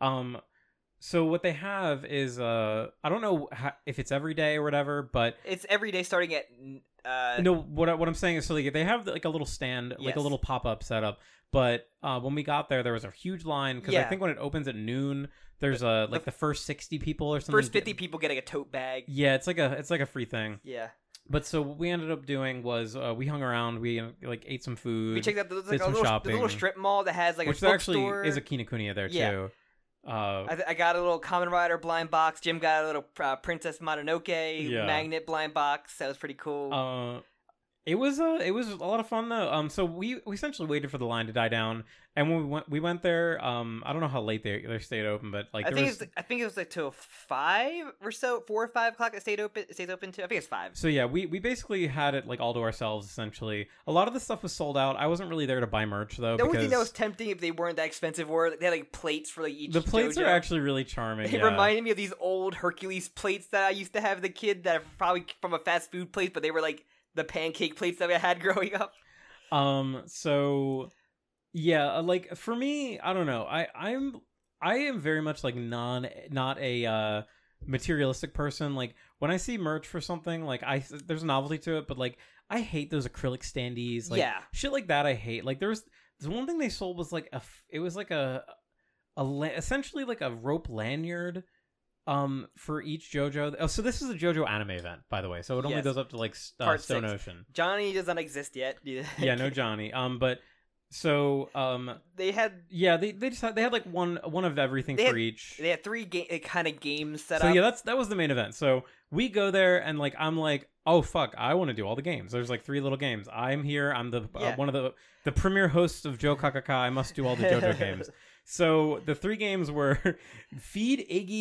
So what they have is I don't know if it's every day or whatever, but it's every day starting at. No, what I'm saying is, so they have like a little stand, like a little pop-up setup. But when we got there was a huge line because I think when it opens at noon, there's the first 60 people or something. First 50 people getting a tote bag. Yeah, it's like a free thing. Yeah. But so what we ended up doing was we hung around, we like ate some food. We checked out did some shopping. the little strip mall that has like which a bookstore. Which actually is a Kinokuniya there too. I got a little Kamen Rider blind box. Jim got a little Princess Mononoke magnet blind box. That was pretty cool. It was a lot of fun though. So we essentially waited for the line to die down, and when we went there, I don't know how late they stayed open, but like I think it was like till 5 or so, 4 or 5 o'clock. It stays open too. I think it's 5. So yeah, we basically had it like all to ourselves essentially. A lot of the stuff was sold out. I wasn't really there to buy merch though. The only thing that was tempting if they weren't that expensive were they had like plates for like each. The plates JoJo. are actually really charming. It reminded me of these old Hercules plates that I used to have as a kid that are probably from a fast food place, but they were like. the pancake plates that I had growing up. So yeah, like for me, I don't know. I am very much like not a materialistic person. Like when I see merch for something, like there's a novelty to it, but like I hate those acrylic standees. Like shit like that I hate. Like there's one thing they sold was like it was like essentially like a rope lanyard for each JoJo. Oh, so this is a JoJo anime event, by the way. So it only goes up to like Stone 6. Ocean. Johnny does not exist yet. Yeah, no Johnny. But so they had they had like one of everything for each. They had 3 kind of games set up. So yeah, that was the main event. So we go there and like I'm like, oh fuck, I want to do all the games. There's like 3 little games. I'm here. I'm the one of the premier hosts of Joe Kakaka. I must do all the JoJo games. So the 3 games were feed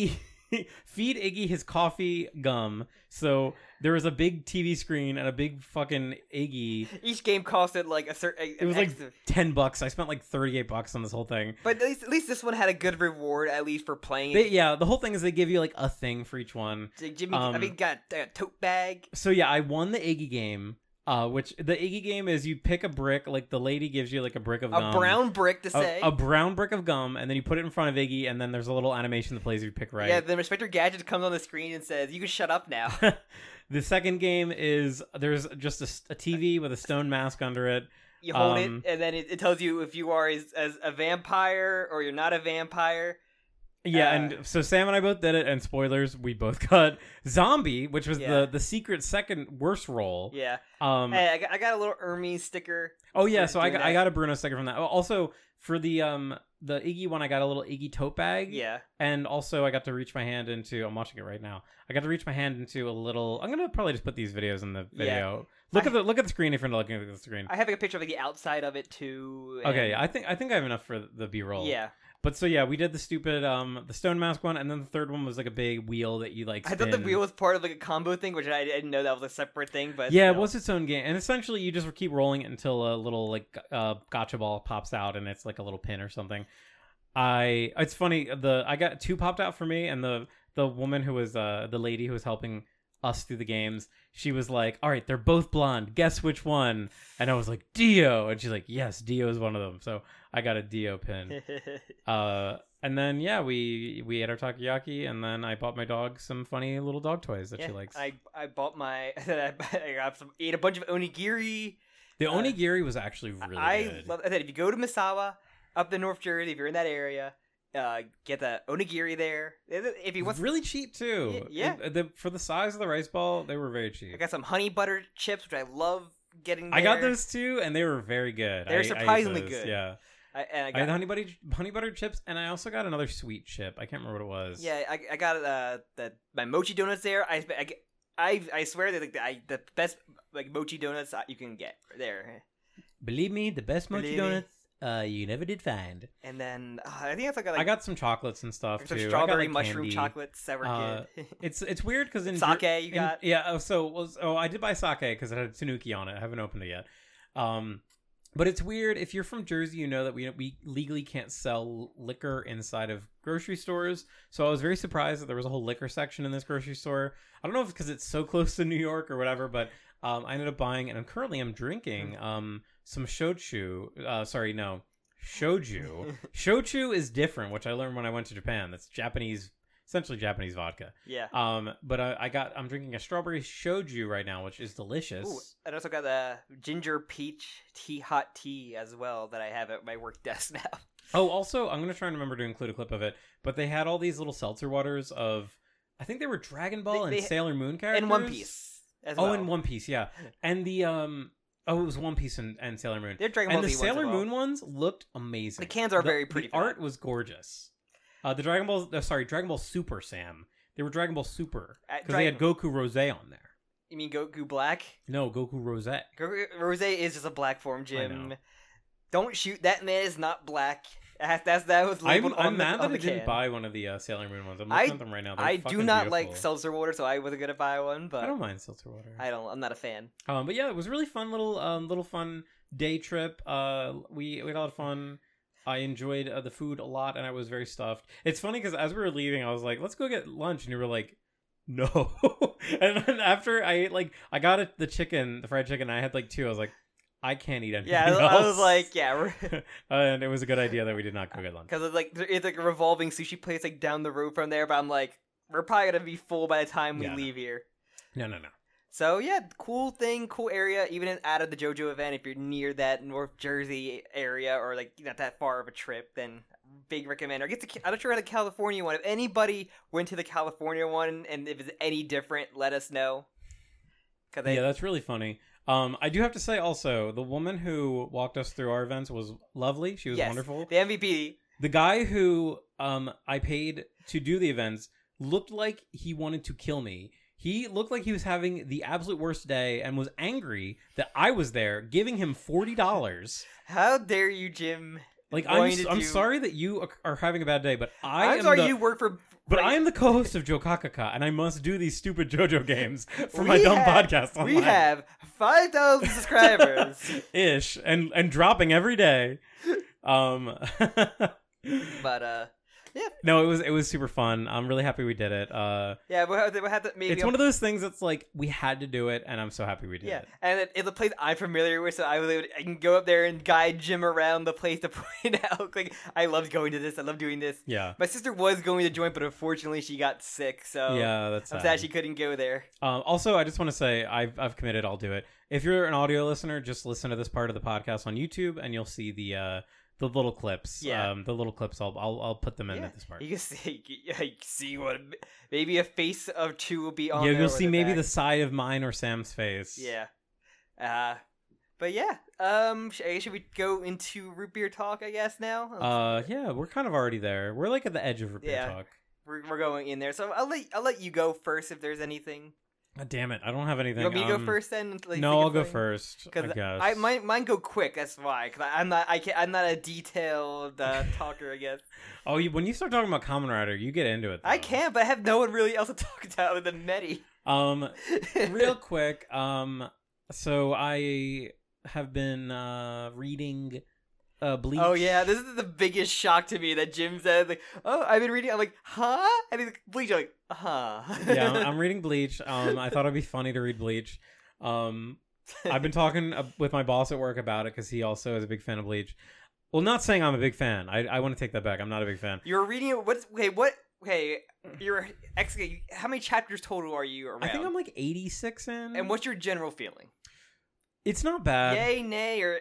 Iggy his coffee gum. So there was a big TV screen and a big fucking Iggy. Each game costed like a certain. It was like $10. I spent like $38 on this whole thing. But at least this one had a good reward, at least for playing it. Yeah, the whole thing is they give you like a thing for each one. Jimmy, got a tote bag. So yeah, I won the Iggy game. Which the Iggy game is you pick a brick, like the lady gives you like a brick of gum. A brown brick to say. A brown brick of gum, and then you put it in front of Iggy, and then there's a little animation that plays if you pick right. Yeah, then Inspector Gadget comes on the screen and says, "You can shut up now." The second game is there's just a TV with a stone mask under it. You hold it, and then it tells you if you are as a vampire or you're not a vampire. Yeah, and so Sam and I both did it, and spoilers, we both got zombie, which was the secret second worst roll. Yeah. Hey, I got a little Hermes sticker. Oh yeah, so I got a Bruno sticker from that. Also for the Iggy one, I got a little Iggy tote bag. Yeah. And also I got to reach my hand into. I'm watching it right now. I got to reach my hand into a little. I'm gonna probably just put these videos in the video. Yeah. Look at the screen if you're looking at the screen. I have like a picture of like, the outside of it too. Okay, I think I have enough for the B-roll. Yeah. But so yeah, we did the stupid the stone mask one, and then the third one was like a big wheel that you like spin. I thought the wheel was part of like a combo thing, which I didn't know that was a separate thing. But yeah, it was its own game, and essentially you just keep rolling it until a little like gotcha ball pops out, and it's like a little pin or something. It's funny, I got 2 popped out for me, and the woman who was the lady who was helping us through the games, she was like, all right, they're both blonde, guess which one? And I was like, Dio, and she's like, yes, Dio is one of them. So I got a Dio pin. And then yeah, we ate our takoyaki, and then I bought my dog some funny little dog toys that she likes. I bought ate a bunch of onigiri. The onigiri was actually really good. I said if you go to Misawa up in North Jersey, if you're in that area, get the onigiri there. If you want, really cheap too. Yeah. For the size of the rice ball, they were very cheap. I got some honey butter chips, which I love getting there. I got those too, and they were very good. They're surprisingly good. Yeah. I got honey butter chips, and I also got another sweet chip. I can't remember what it was. Yeah, I got my mochi donuts there. I swear that the best like mochi donuts you can get there. Believe me, the best mochi donuts you never did find. And then I think I got some chocolates and stuff some too. Strawberry I got, mushroom candy. Chocolates that were good. It's weird because in sake you got. Yeah. So I did buy sake because it had Tanuki on it. I haven't opened it yet. But it's weird if you're from Jersey, you know that we legally can't sell liquor inside of grocery stores. So I was very surprised that there was a whole liquor section in this grocery store. I don't know if it's because it's so close to New York or whatever, but I ended up buying, and I'm drinking some shochu. Shoju. Shochu is different, which I learned when I went to Japan. That's Japanese, essentially Japanese vodka. Yeah. But I'm drinking a strawberry shoju right now, which is delicious. Ooh, I also got the ginger peach hot tea as well that I have at my work desk now. Oh, also, I'm gonna try and remember to include a clip of it. But they had all these little seltzer waters of, I think they were Dragon Ball and Sailor Moon characters. And One Piece as well. Oh, and One Piece, yeah. And the it was One Piece and Sailor Moon. They're Dragon Ball and the Z Sailor ones as well. Moon ones looked amazing. The cans are very pretty. The art was gorgeous. The Dragon Ball Super Sam. They were Dragon Ball Super because they had Goku Rose on there. You mean Goku Black? No, Goku Rose. Goku Rose is just a black form, Jim. Don't shoot. That man is not black. That was labeled on the I'm mad that I can. didn't buy one of the Sailor Moon ones. I'm looking at them right now. They're I do beautiful. not like seltzer water, so I wasn't gonna buy one. But I don't mind seltzer water. I'm not a fan. But yeah, it was really fun. Little fun day trip. We had a lot of fun. I enjoyed the food a lot, and I was very stuffed. It's funny because as we were leaving, I was like, "Let's go get lunch," and you were like, no. And then after I ate, like, I got the fried chicken. I had like 2. I was like, I can't eat anything else. I was like, yeah. And it was a good idea that we did not go get lunch. Because it's like a revolving sushi place like down the road from there. But I'm like, we're probably gonna be full by the time we leave here. No. So yeah, cool area. Even out of the JoJo event, if you're near that North Jersey area or like not that far of a trip, then big recommend. Or I'm not sure how the California one. If anybody went to the California one and if it's any different, let us know. Yeah, that's really funny. I do have to say also, the woman who walked us through our events was lovely. She was wonderful. The MVP. The guy who I paid to do the events looked like he wanted to kill me. He looked like he was having the absolute worst day and was angry that I was there giving him $40. How dare you, Jim? Like, I'm sorry that you are having a bad day, but I'm sorry you work for... But I am the co-host of Jokakaka, and I must do these stupid JoJo games for my dumb podcast online. We have 5,000 subscribers. Ish, and dropping every day. But, yeah. No, it was super fun. I'm really happy we did it. Yeah, we'll have to maybe... It's one of those things that's like, we had to do it, and I'm so happy we did it. And it's a place I'm familiar with, so I can go up there and guide Jim around the place to point out. Like, I love going to this. I love doing this. Yeah. My sister was going to join, but unfortunately she got sick, so yeah, that's I'm sad she couldn't go there. Also, I just want to say, I've committed. I'll do it. If you're an audio listener, just listen to this part of the podcast on YouTube, and you'll see the little clips. Yeah. The little clips. I'll put them in at this part. You can see what maybe a face of 2 will be on. Yeah, there you'll see maybe back. the side of mine or Sam's face. Yeah. But yeah. Should we go into root beer talk? I guess now. Yeah, we're kind of already there. We're like at the edge of root beer talk. We're going in there. So I'll let you go first if there's anything. God damn it! I don't have anything. You want me to go first then? No, I'll go first. I guess. Mine go quick. That's why. Because I'm not a detailed talker. I guess. Oh, when you start talking about Kamen Rider, you get into it. Though. I can, but I have no one really else to talk about other than Medi. Real quick. So I have been reading Bleach. Oh yeah, this is the biggest shock to me that Jim said like, "Oh, I've been reading." I'm like, "Huh?" And he's like, "Bleach." I'm like, "Huh?" Yeah, I'm reading Bleach. I thought it'd be funny to read Bleach. I've been talking with my boss at work about it because he also is a big fan of Bleach. Well, not saying I'm a big fan. I want to take that back. I'm not a big fan. You're reading it. You're how many chapters total are you around? I think I'm like 86 in. And what's your general feeling? It's not bad. Yay, nay, or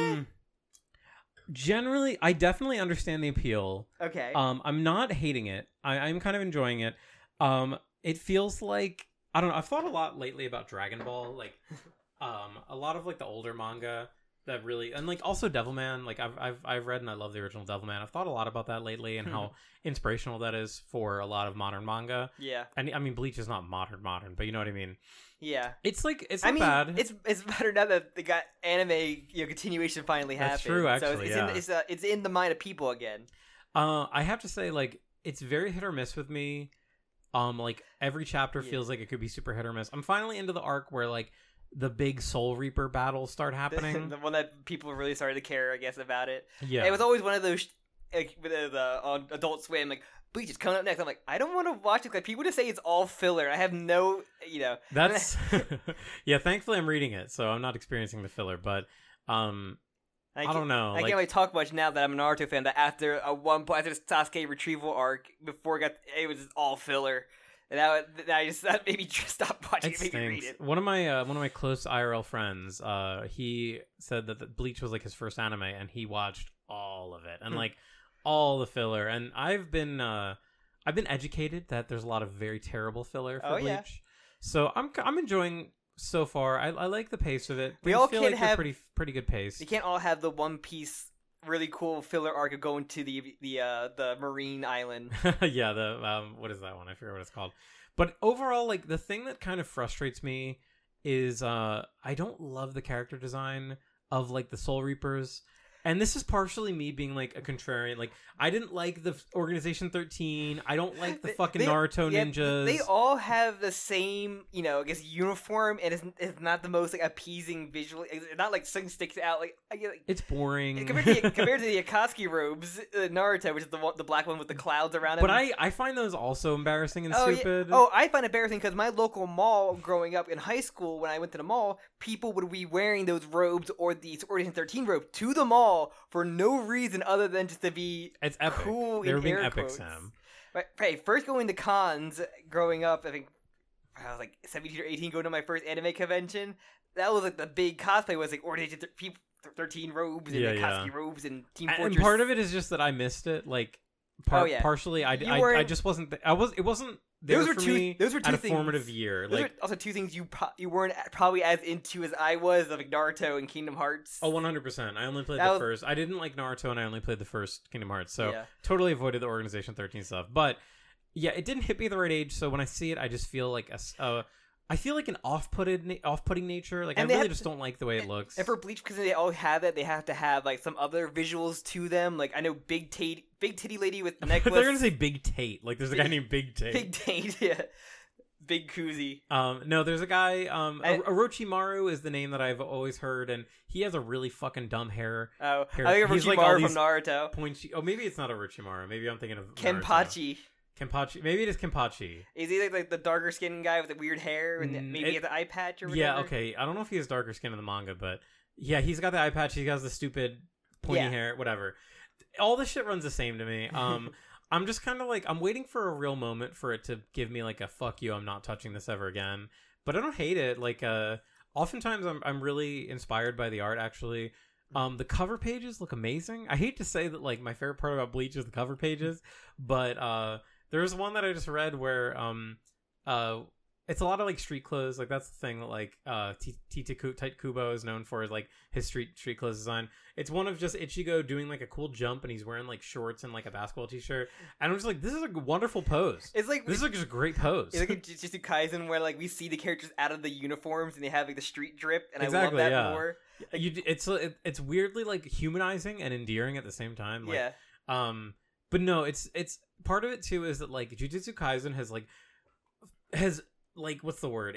generally, I definitely understand the appeal. Okay. I'm not hating it. I'm kind of enjoying it. It feels like, I don't know. I've thought a lot lately about Dragon Ball, like a lot of like the older manga that really, and like also Devilman. Like I've read and I love the original Devilman. I've thought a lot about that lately and how inspirational that is for a lot of modern manga. Yeah. And I mean, Bleach is not modern, but you know what I mean. Yeah, it's like it's not bad. It's better now that they got anime continuation finally happened. That's true, actually. So it's in the mind of people again. I have to say, like, it's very hit or miss with me. Like every chapter feels like it could be super hit or miss. I'm finally into the arc where like the big Soul Reaper battles start happening. The one that people really started to care, I guess, about it. Yeah, it was always one of those like on Adult Swim, like. Bleach is coming up next. I'm like, I don't want to watch it. Like, people just say it's all filler. I have no, That's yeah. Thankfully, I'm reading it, so I'm not experiencing the filler. But I don't know. I can't really talk much now that I'm an Naruto fan. That after after the Sasuke retrieval arc, before it was all filler. And that made me just stop watching. It made me read it. One of my close IRL friends, he said that the Bleach was like his first anime, and he watched all of it, and like. All the filler, and I've been educated that there's a lot of very terrible filler for Bleach. Yeah. So I'm enjoying so far. I like the pace of it. We all feel can like have pretty good pace. You can't all have the One Piece really cool filler arc of going to the marine island. Yeah, the what is that one? I forget what it's called. But overall, like the thing that kind of frustrates me is I don't love the character design of like the Soul Reapers. And this is partially me being like a contrarian. Like, I didn't like the Organization 13. I don't like the fucking Naruto ninjas. They all have the same, I guess, uniform, and it's not the most like appeasing visually. It's not like something sticks out. Like, it's boring compared to the Akatsuki robes, Naruto, which is the black one with the clouds around it. But I find those also embarrassing and stupid. Yeah. Oh, I find it embarrassing because my local mall, growing up in high school, when I went to the mall, people would be wearing those robes or the Organization 13 robe to the mall for no reason other than just to be it's epic. Cool. They were being epic, quotes. Sam. Right, first going to cons growing up, I think I was like 17 or 18 going to my first anime convention. That was like the big cosplay was like Organization 13 robes and Akatsuki robes and Team Fortress. And part of it is just that I missed it. Like, partially, I just wasn't. It wasn't. Those were two formative year. Those like are also two things you weren't probably as into as I was, like Naruto and Kingdom Hearts. Oh, 100%. I only played the first. I didn't like Naruto, and I only played the first Kingdom Hearts. So totally avoided the Organization 13 stuff. But yeah, it didn't hit me at the right age. So when I see it, I just feel like I feel like an off-putting nature. Like, and I really just don't like the way it looks. And for Bleach, because they all have it, they have to have like some other visuals to them. Like, I know Big Titty Lady with the necklace. They're gonna say Big Tate. Like, there's a guy named Big Tate. Big Tate, yeah. Big Koozie. No, there's a guy. Orochimaru is the name that I've always heard, and he has a really fucking dumb hair. Oh, I think Orochimaru from Naruto. Pointy. Oh, maybe it's not Orochimaru. Maybe I'm thinking of Kenpachi. Kenpachi. Maybe it is Kenpachi. Is he like the darker skinned guy with the weird hair and maybe he has the eye patch or whatever? Yeah, okay. I don't know if he has darker skin in the manga, but yeah, he's got the eye patch. He has the stupid pointy hair, whatever. All this shit runs the same to me. I'm just kind of like, I'm waiting for a real moment for it to give me like a fuck you, I'm not touching this ever again. But I don't hate it. Like, oftentimes I'm really inspired by the art, actually. The cover pages look amazing. I hate to say that like my favorite part about Bleach is the cover pages, but there's one that I just read where it's a lot of like street clothes. Like, that's the thing that like Tite Kubo is known for, is like his street clothes design. It's one of just Ichigo doing like a cool jump, and he's wearing like shorts and like a basketball t-shirt. And I'm just like, this is a wonderful pose. It's like this is like just a great pose. It's like a Jujutsu Kaisen where like we see the characters out of the uniforms and they have like the street drip, and exactly, I love that more. Like, it's weirdly like humanizing and endearing at the same time. Like, yeah. But no, it's part of it too is that like Jujutsu Kaisen has what's the word?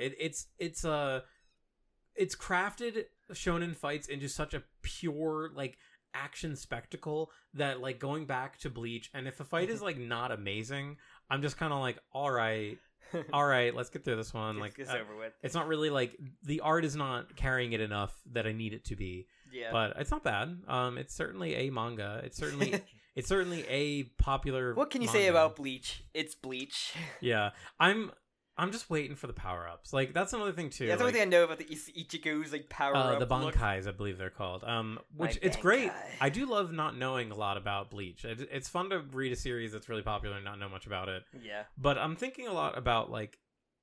It's crafted shonen fights into such a pure like action spectacle that like going back to Bleach, and if a fight is like not amazing, I'm just kind of like, all right, let's get through this one. Like, it's over with. It's not really like the art is not carrying it enough that I need it to be. Yeah, but it's not bad. It's certainly a manga. It's certainly a popular. What can you manga. Say about Bleach? It's Bleach. Yeah, I'm just waiting for the power-ups. Like, that's another thing too. Yeah, that's the only thing I know about the Ichigo's like power-up. The Bankais, I believe they're called. Which it's great. I do love not knowing a lot about Bleach. It's fun to read a series that's really popular and not know much about it. Yeah. But I'm thinking a lot about like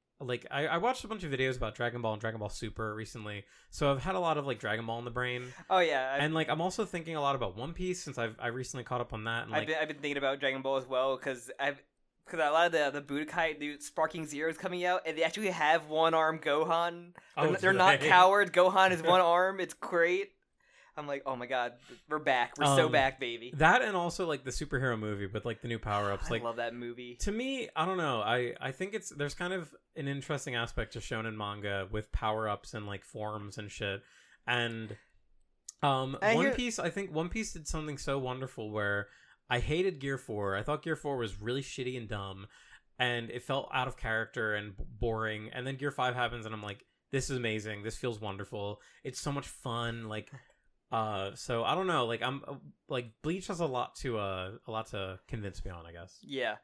I watched a bunch of videos about Dragon Ball and Dragon Ball Super recently, so I've had a lot of like Dragon Ball in the brain. Oh yeah. And like I'm also thinking a lot about One Piece since I recently caught up on that. And, like, I've been thinking about Dragon Ball as well because a lot of the Budokai, the Sparking Zero is coming out, and they actually have one-arm Gohan. They're not cowards. Gohan is one arm. It's great. I'm like, oh my god, we're back. We're so back, baby. That and also like the superhero movie with like the new power-ups. I love that movie. To me, I don't know. I think there's kind of an interesting aspect to shonen manga with power-ups and like forms and shit. And One Piece, I think One Piece did something so wonderful where I hated Gear 4. I thought Gear 4 was really shitty and dumb, and it felt out of character and boring. And then Gear 5 happens, and I'm like, this is amazing. This feels wonderful. It's so much fun. Like, so I don't know. Like, I'm like Bleach has a lot to convince me on, I guess. Yeah,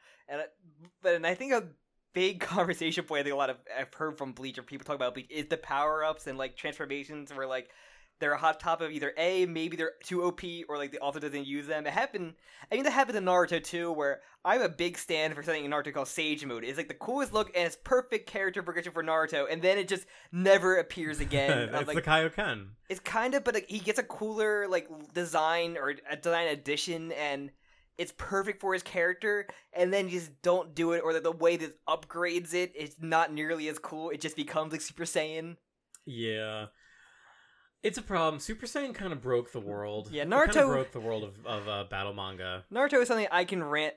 and I think a big conversation point I've heard from Bleach or people talk about Bleach is the power ups and like transformations where like they're a hot top of either A, maybe they're too OP, or like the author doesn't use them. That happened in Naruto too, where I'm a big stand for something in Naruto called Sage Mode. It's like the coolest look and it's perfect character progression for Naruto, and then it just never appears again. It's like the Kaioken. It's kind of, but like, he gets a cooler like design or a design addition, and it's perfect for his character, and then you just don't do it, or the way that upgrades it's not nearly as cool. It just becomes like Super Saiyan. Yeah. It's a problem. Super Saiyan kind of broke the world. Yeah, Naruto Naruto broke the world of battle manga. Naruto is something I can rant.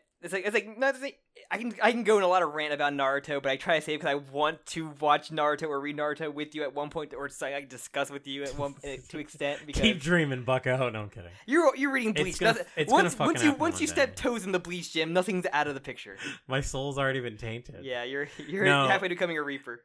I can go in a lot of rant about Naruto, but I try to say it because I want to watch Naruto or read Naruto with you at one point, or something I can discuss with you at one to extent. Because keep dreaming, Bucko. No, I'm kidding. You're reading Bleach. Once you step toes in the Bleach gym, nothing's out of the picture. My soul's already been tainted. Yeah, you're halfway to becoming a Reaper.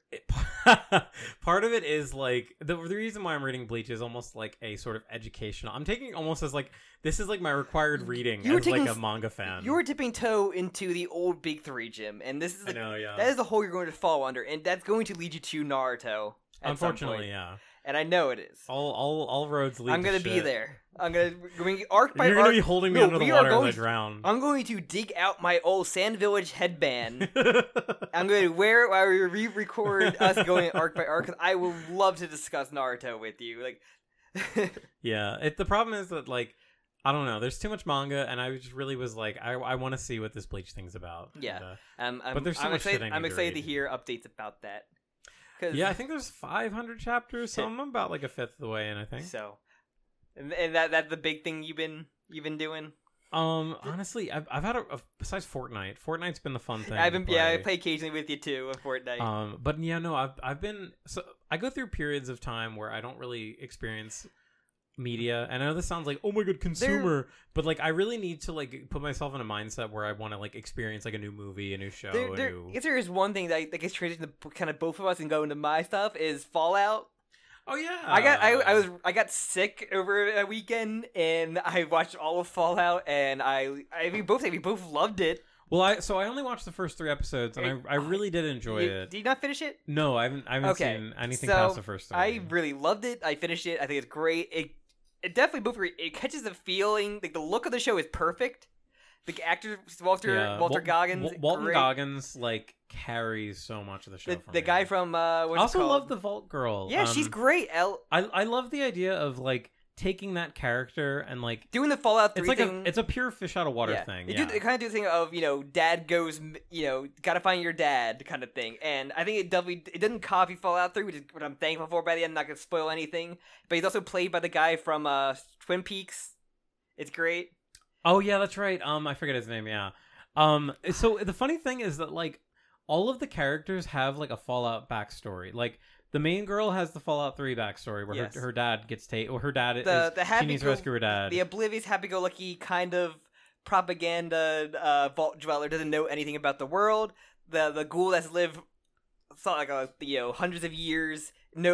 Part of it is like the reason why I'm reading Bleach is almost like a sort of educational. I'm taking almost as like this is like my required reading as like a manga fan. You're dipping toe into the old Big Three gym, and this is I know, yeah. that is the hole you're going to fall under, and that's going to lead you to Naruto. Unfortunately, yeah. And I know it is. All roads lead. I'm gonna to be shit. there. I'm gonna arc by arc. You're gonna be holding me under the water as I drown. I'm going to dig out my old Sand Village headband. I'm going to wear it while we re-record us going arc by arc. Because I would love to discuss Naruto with you. Like, yeah. The problem is that like I don't know. There's too much manga, and I just really was like, I want to see what this Bleach thing's about. Yeah. But there's so much shit I need I'm excited to to hear updates about that. Yeah, I think there's 500 chapters, so I'm about like a fifth of the way in, I think. So, and that's the big thing you've been doing. Honestly, I've had besides Fortnite. Fortnite's been the fun thing. I play occasionally with you too with Fortnite. But yeah, no, I've been I go through periods of time where I don't really experience media, and I know this sounds like, oh my god, consumer, but like I really need to like put myself in a mindset where I want to like experience like a new movie, a new show. I guess there is one thing that gets transitioned to kind of both of us and go into my stuff is Fallout. Oh yeah, I got sick over a weekend and I watched all of Fallout, and we both loved it. Well, I only watched the first 3 episodes, and I really did enjoy it. Did you not finish it? No, I haven't seen anything past the first 3. I really loved it. I finished it. I think it's great. It definitely it catches the feeling. Like the look of the show is perfect. The actor Walter Goggins. Walton Goggins like carries so much of the show. The guy from I also love the Vault Girl. Yeah, she's great. I love the idea of like taking that character and like doing the Fallout 3 thing. It's a pure fish out of water thing. Yeah. It kind of do the thing of, dad goes, gotta find your dad kind of thing. And I think it didn't copy Fallout 3, which is what I'm thankful for. By the end, I'm not gonna spoil anything. But he's also played by the guy from Twin Peaks. It's great. Oh yeah, that's right. I forget his name. Yeah. So the funny thing is that like all of the characters have like a Fallout backstory. Like the main girl has the Fallout 3 backstory where her dad gets taken, or her dad she needs to rescue her dad. The oblivious, happy-go-lucky kind of propaganda vault dweller doesn't know anything about the world. The ghoul that's lived hundreds of years,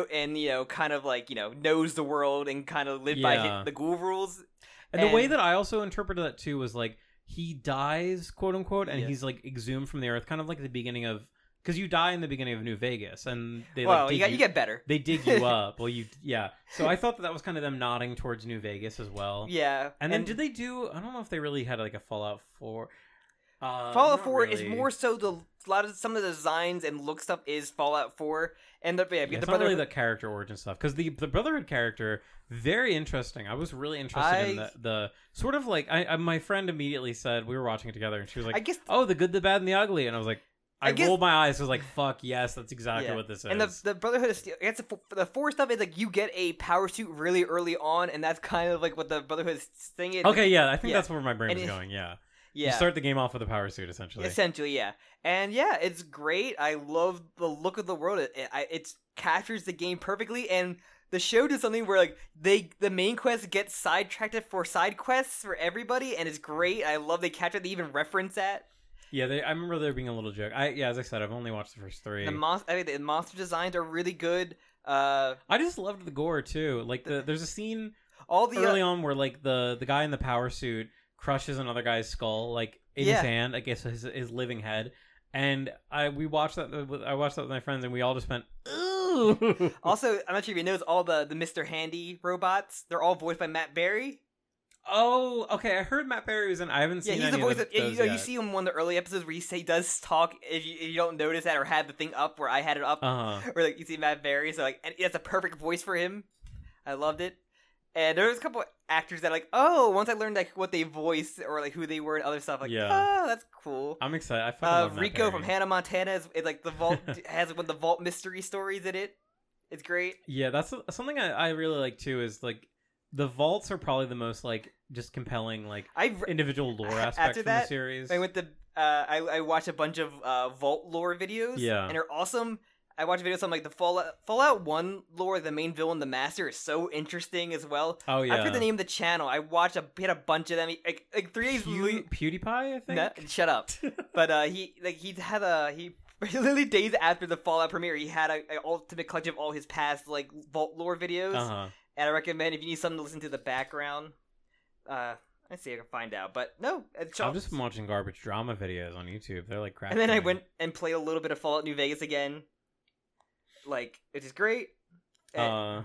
kind of like knows the world and kind of lived by the ghoul rules. And the way that I also interpreted that too was like he dies, quote unquote, and he's like exhumed from the earth, kind of like the beginning of. Because you die in the beginning of New Vegas, and they you get better. They dig you up. So I thought that was kind of them nodding towards New Vegas as well. Yeah. And then did they do? I don't know if they really had like a Fallout 4. Fallout 4 is more so some of the designs and look stuff is Fallout 4, and the Brotherhood. Not really the character origin stuff, because the Brotherhood character very interesting. I was really interested in the sort of like my friend immediately said, we were watching it together, and she was like, the good, the bad, and the ugly, and I was like. I rolled my eyes. I was like, "Fuck yes, that's exactly what this is." And the Brotherhood of Steel. I guess the 4 stuff is like you get a power suit really early on, and that's kind of like what the Brotherhood thing is. Okay, yeah, I think that's where my brain was going. Yeah, you start the game off with a power suit, essentially. Essentially, yeah, and yeah, it's great. I love the look of the world. It captures the game perfectly, and the show does something where like the main quest gets sidetracked for side quests for everybody, and it's great. I love they even reference that. Yeah, I remember there being a little joke. As I said, I've only watched the first 3. The monster designs are really good. I just loved the gore too. Like there's a scene early on where like the guy in the power suit crushes another guy's skull like in his hand, I guess his living head. And I watched that with my friends, and we all just went, ooh. Also, I'm not sure if you noticed all the Mr. Handy robots. They're all voiced by Matt Berry. Oh, okay. I heard Matt Berry was in. I haven't seen. Yeah, he's the voice of. You see him in one of the early episodes where he does talk. If you don't notice that or had the thing up where I had it up, where like you see Matt Berry, so like, and it's a perfect voice for him. I loved it. And there was a couple of actors that like, once I learned like what they voiced or like who they were and other stuff, like, that's cool. I'm excited. I fucking love Rico Matt from Hannah Montana is like the vault has one of the vault mystery stories in it. It's great. Yeah, that's something I really like too. Is like the vaults are probably the most like just compelling like individual lore aspect from the series. I went to I watched a bunch of vault lore videos. Yeah, and they're awesome. I watched videos on like the Fallout 1 lore. The main villain, the Master, is so interesting as well. Oh yeah, I forget the name of the channel. I watched he had a bunch of them. Like 3 days. PewDiePie, I think. No, shut up. But he literally days after the Fallout premiere, he had a ultimate collection of all his past like vault lore videos. And I recommend if you need something to listen to the background. Let's see if I can find out. But no, I've just been watching garbage drama videos on YouTube. They're like crap. And then I went and played a little bit of Fallout New Vegas again. Like, which is great. Yeah,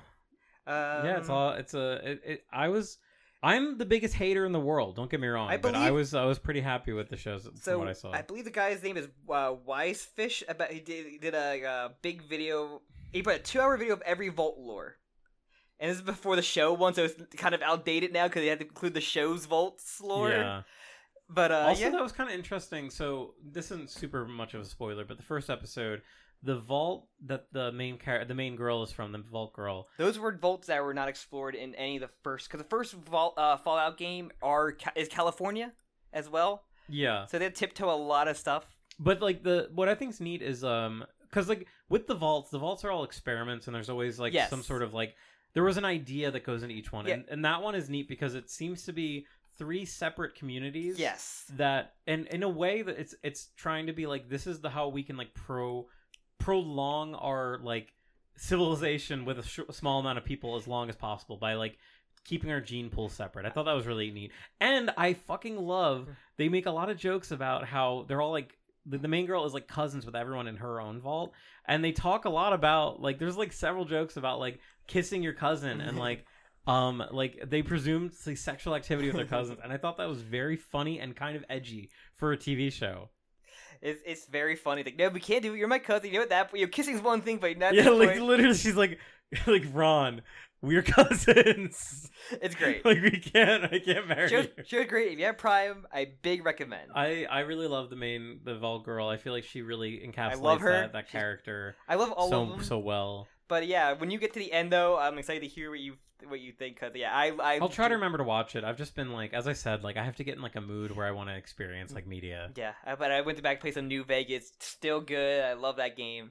I'm the biggest hater in the world. Don't get me wrong, but I was pretty happy with the shows from what I saw. I believe the guy's name is Wisefish. He did a big video. He put a 2-hour video of every vault lore, and this is before the show one, so it's kind of outdated now because they had to include the show's vaults lore. Yeah. But also that was kind of interesting. So this isn't super much of a spoiler, but the first episode, the vault that the main girl is from, the vault girl. Those were vaults that were not explored in any of the first, because the first Fallout game is California as well. Yeah. So they tiptoe a lot of stuff. But like what I think's neat is because like with the vaults are all experiments, and there's always like some sort of like there was an idea that goes into each one, and that one is neat because it seems to be 3 separate communities. Yes. That and in a way that it's trying to be like this is how we can like prolong our like civilization with a small amount of people as long as possible by like keeping our gene pool separate. I thought that was really neat, and I fucking love they make a lot of jokes about how they're all like the main girl is like cousins with everyone in her own vault, and they talk a lot about like there's like several jokes about like kissing your cousin and like they presumed like, sexual activity with their cousins, and I thought that was very funny and kind of edgy for a TV show. It's very funny. Like, no, we can't do it. You're my cousin. You know what? Kissing's one thing, but not. Yeah, like literally, she's like Ron, we're cousins. It's great. Like I can't marry you. Show's great. If you have Prime, I big recommend. I really love the Vault girl. I feel like she really encapsulates that character. I love all of them so well. But yeah, when you get to the end, though, I'm excited to hear what you think. Cause yeah, I'll try to remember to watch it. I've just been like, as I said, like I have to get in like a mood where I want to experience like media. Yeah, but I went to back play some New Vegas. Still good. I love that game.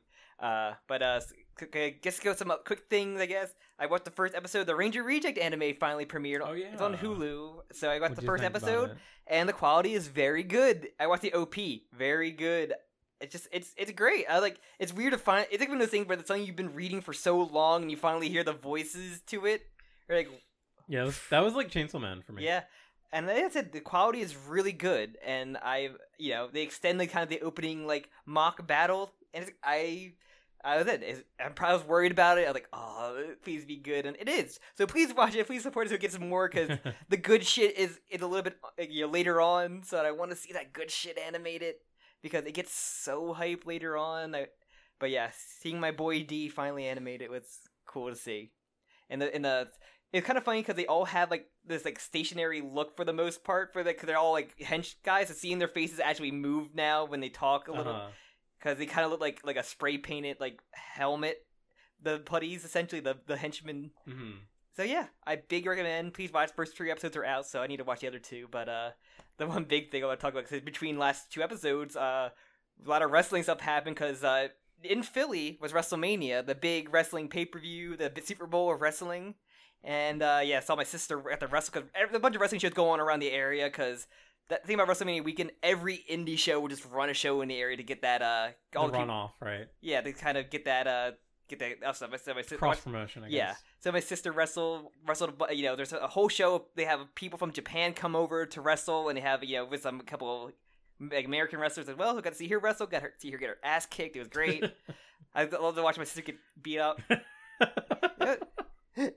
Just go some quick things. I guess I watched the first episode. The Ranger Reject anime finally premiered. Oh yeah, it's on Hulu. So I watched the first episode, and the quality is very good. I watched the OP. Very good. It's great. It's weird to find. It's like one of those things where it's something you've been reading for so long, and you finally hear the voices to it. You're like, yeah, that was like Chainsaw Man for me. Yeah, and like I said, the quality is really good, and they extend the kind of the opening like mock battle, and I was worried about it. I was like, oh, please be good, and it is. So please watch it. Please support it so it gets more, because the good shit is a little bit later on. So I want to see that good shit animated. Because it gets so hype later on. But yeah, seeing my boy D finally animated was cool to see. And it's kind of funny because they all have like this like stationary look for the most part because they're all like hench guys. So seeing their faces actually move now when they talk a little, because they kind of look like a spray painted like helmet. The putties essentially the henchmen. Mm-hmm. So yeah, I big recommend. Please watch. First 3 episodes are out, so I need to watch the other 2. But the one big thing I want to talk about is between last 2 episodes, a lot of wrestling stuff happened because in Philly was WrestleMania, the big wrestling pay-per-view, the Super Bowl of wrestling, and I saw my sister at the wrestle because a bunch of wrestling shows go on around the area because. The thing about WrestleMania weekend, every indie show would just run a show in the area to get that all the runoff, right? Yeah, to kind of get that cross promotion, I guess. Yeah. So my sister wrestled. There's a whole show. They have people from Japan come over to wrestle, and they have with a couple like American wrestlers as well who got to see her wrestle. See her get her ass kicked. It was great. I love to watch my sister get beat up.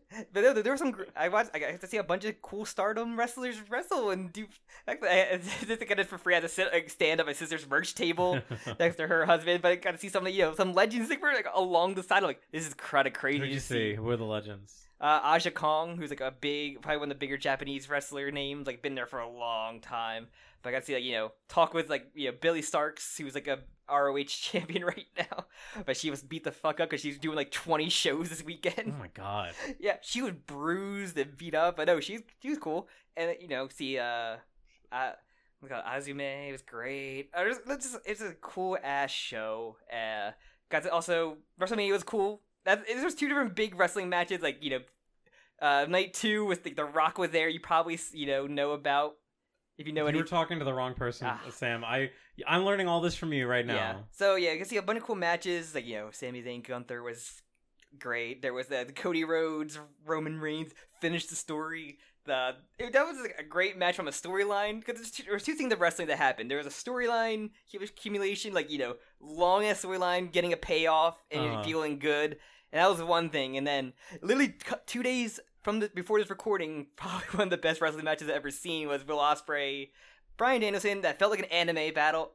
But there were some. I got to see a bunch of cool Stardom wrestlers wrestle and do. Actually, I did it for free. I had to stand at my sister's merch table next to her husband. But I got to see some legends like were like along the side. I'm like, this is kind of crazy. Who'd you see? Who are the legends? Aja Kong, who's like probably one of the bigger Japanese wrestler names. Like been there for a long time. But I got to see talk with Billy Starks, who's like a ROH champion right now, but she was beat the fuck up because she's doing like 20 shows this weekend. Oh my god. Yeah, she was bruised and beat up, but no, she was cool. And see Azume was great. It's a cool ass show. Got to also WrestleMania was cool. There's 2 different big wrestling matches. Like night 2 with the Rock was there. You probably know about. If you know you were talking to the wrong person, Sam. I'm learning all this from you right now. Yeah. So you can see a bunch of cool matches. Like Sami Zayn, Gunther was great. There was the Cody Rhodes, Roman Reigns finished the story. That was like a great match from a storyline because there was 2 things of wrestling that happened. There was a storyline accumulation, long ass storyline getting a payoff and you're feeling good, and that was one thing. And then literally 2 days before this recording, probably one of the best wrestling matches I've ever seen was Will Ospreay, Bryan Danielson. That felt like an anime battle.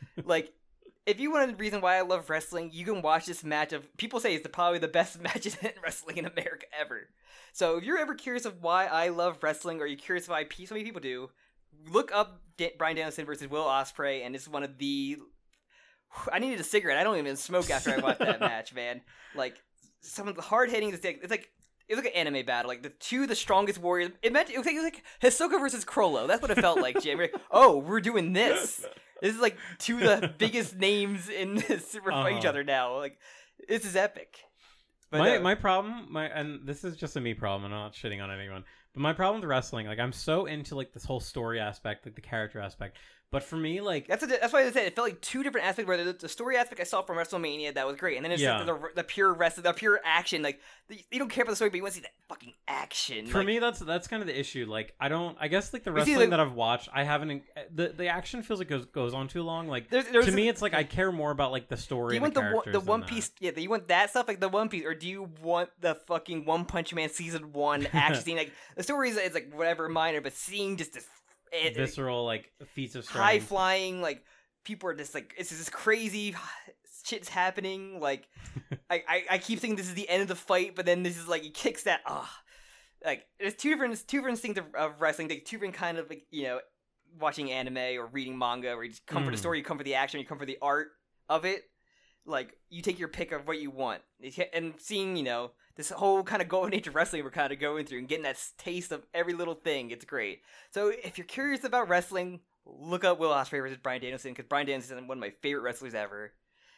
If you want a reason why I love wrestling, you can watch this match. People say it's probably the best matches in wrestling in America ever. So if you're ever curious of why I love wrestling, or you're curious why so many people do, look up Bryan Danielson versus Will Ospreay, and it's one of the. I needed a cigarette. I don't even smoke after I watched that match, man. Some of the hard hitting. It's like. It was like an anime battle, like the strongest warriors. It was like Hisoka versus Krollo. That's what it felt like, Jim. We're doing this. This is like 2 of the biggest names in this fight each other now. This is epic. But my problem, and this is just a me problem. I'm not shitting on anyone, but my problem with wrestling, I'm so into this whole story aspect, the character aspect. But for me, that's why I said it felt like 2 different aspects. Where the story aspect I saw from WrestleMania, that was great, and then it's the pure wrestling, the pure action. You don't care about the story, but you want to see that fucking action. For me, that's kind of the issue. I guess the wrestling that I've watched, I haven't. The action feels like it goes on too long. To me, it's I care more about the story. Do you want the One Piece? Yeah, do you want that stuff the One Piece, or do you want the fucking One Punch Man season 1 action scene? The story is whatever minor, but seeing just this. Visceral feats of strength, high flying, people are just it's this crazy shit's happening. I keep thinking this is the end of the fight, but then this is he kicks that. There's two different things of wrestling. 2 different kind of watching anime or reading manga, where you just come for the story, you come for the action, you come for the art of it. You take your pick of what you want, and seeing this whole kind of golden age of wrestling we're kind of going through and getting that taste of every little thing, it's great. So if you're curious about wrestling, look up Will Ospreay versus Bryan Danielson, because Bryan Danielson is one of my favorite wrestlers ever.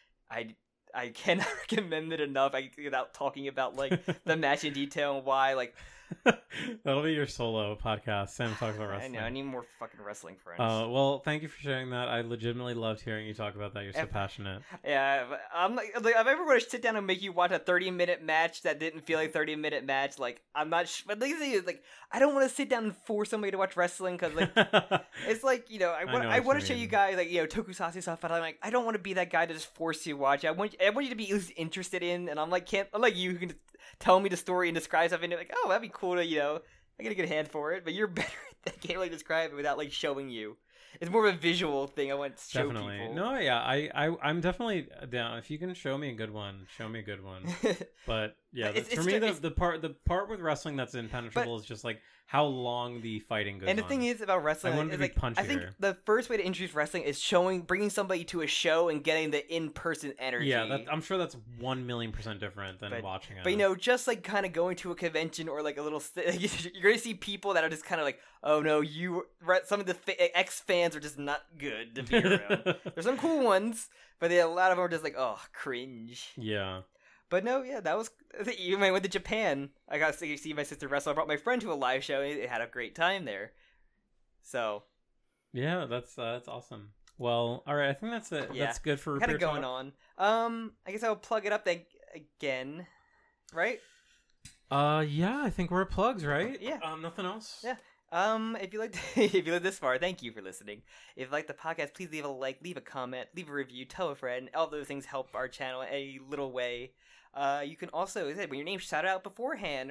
I cannot recommend it enough without talking about the match in detail and why That'll be your solo podcast. Sam talks about wrestling. I know. I need more fucking wrestling friends. Well, thank you for sharing that. I legitimately loved hearing you talk about that. You're so passionate. Yeah, I'm I've ever want to sit down and make you watch a 30-minute match that didn't feel like a 30-minute match. I'm not. But the thing is, I don't want to sit down and force somebody to watch wrestling, because it's I want to show you guys tokusatsu stuff, but I don't want to be that guy to just force you to watch. I want you to be at least interested in, and I'm like you who can just tell me the story and describe something. Oh, that'd be cool to I get a good hand for it, but you're better at can't really describe it without showing you. It's more of a visual thing. I want to show people. No, yeah, I'm definitely down. If you can show me a good one, show me a good one. But yeah, for me, the part with wrestling that's impenetrable is just how long the fighting goes on. And the thing is about wrestling, I think the first way to introduce wrestling is bringing somebody to a show and getting the in-person energy. Yeah, I'm sure that's 1,000,000% different than watching it. But just kind of going to a convention or a little, you're going to see people that are just kind of oh no, some of the ex-fans are just not good to be around. There's some cool ones, but a lot of them are just oh, cringe. Yeah. But no, yeah, that was. Even when I went to Japan, I got to see my sister wrestle. I brought my friend to a live show. And they had a great time there. So. Yeah, that's awesome. Well, all right, I think that's it. Yeah. That's good for kind of going on. I guess I'll plug it up again, right? Yeah, I think we're at plugs, right? Yeah. Nothing else. Yeah. If you like this far, thank you for listening. If you like the podcast, please leave a like, leave a comment, leave a review, tell a friend. All those things help our channel in a little way. You can also, when your name's shouted out beforehand,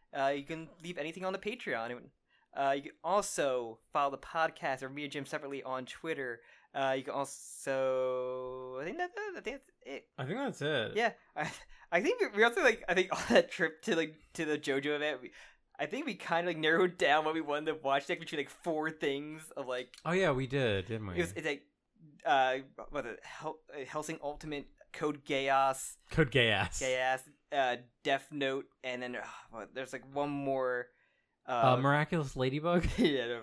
You can leave anything on the Patreon. You can also follow the podcast or me and Jim separately on Twitter. You can also, I think that's it. I think that's it. Yeah, I think we also I think on that trip to to the JoJo event, I think we kind of narrowed down what we wanted to watch between 4 things of Oh yeah, we did, didn't we? It's Hellsing Ultimate, Code Geass, Death Note, and then there's one more. Miraculous Ladybug. Yeah,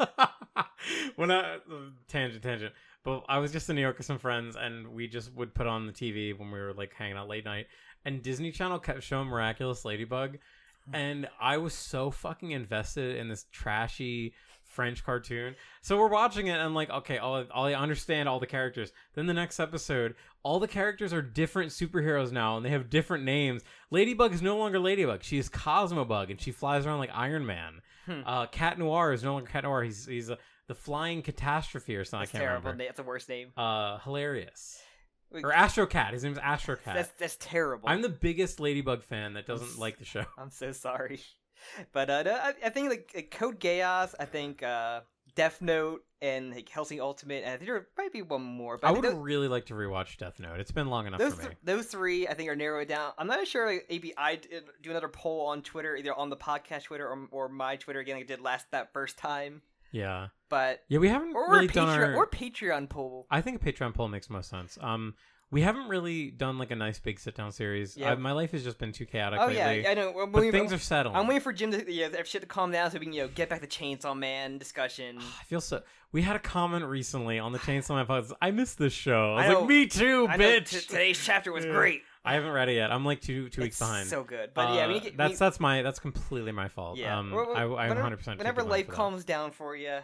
When tangent. But I was just in New York with some friends, and we just would put on the TV when we were hanging out late night, and Disney Channel kept showing Miraculous Ladybug, and I was so fucking invested in this trashy French cartoon. So we're watching it, and I'm like, okay, I understand all the characters. Then the next episode, all the characters are different superheroes now, and they have different names. Ladybug is no longer Ladybug. She is Cosmobug, and she flies around like Iron Man. Cat Noir is no longer Cat Noir. He's the Flying Catastrophe or something. That's I can't terrible. remember. That's the worst name. Hilarious. Or Astro Cat. His name is Astro Cat. That's terrible. I'm the biggest Ladybug fan that doesn't like the show. I'm so sorry. But I think Code Geass, I think Death Note, and Hellsing Ultimate, and I think there might be one more. But I would really like to rewatch Death Note. It's been long enough for me. Those 3, I think, are narrowed down. I'm not sure. Maybe I do another poll on Twitter, either on the podcast Twitter or my Twitter again, like I did that first time. Yeah. But yeah, we haven't really done our Patreon poll. I think a Patreon poll makes most sense. We haven't really done a nice big sit down series. Yeah. My life has just been too chaotic lately. Yeah, I know. But things are settling. I'm waiting for Jim to have shit to calm down so we can get back to Chainsaw Man discussion. I feel so. We had a comment recently on the Chainsaw Man podcast. I missed this show. I was like, me too, bitch. Today's chapter was great. I haven't read it yet. I'm two weeks behind. So good, but yeah, that's completely my fault. Yeah, I'm 100%. Whenever life calms down for you,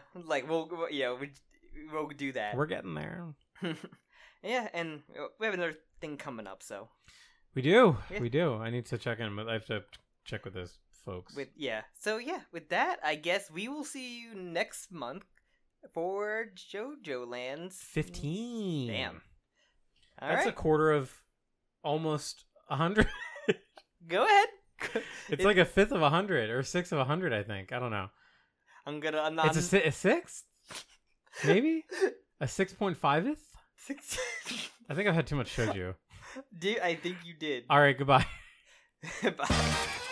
we'll do that. We're getting there. Yeah, and we have another thing coming up, so we do. Yeah. We do. I need to check in, but I have to check with those folks. With that, I guess we will see you next month for JoJo Lands 15. Damn, that's a quarter of almost 100. Go ahead. It's like a fifth of 100 or 6 of 100. I think. I don't know. It's a 6th, maybe a 6.5th. I think I've had too much shoju. I think you did. All right, goodbye. Bye.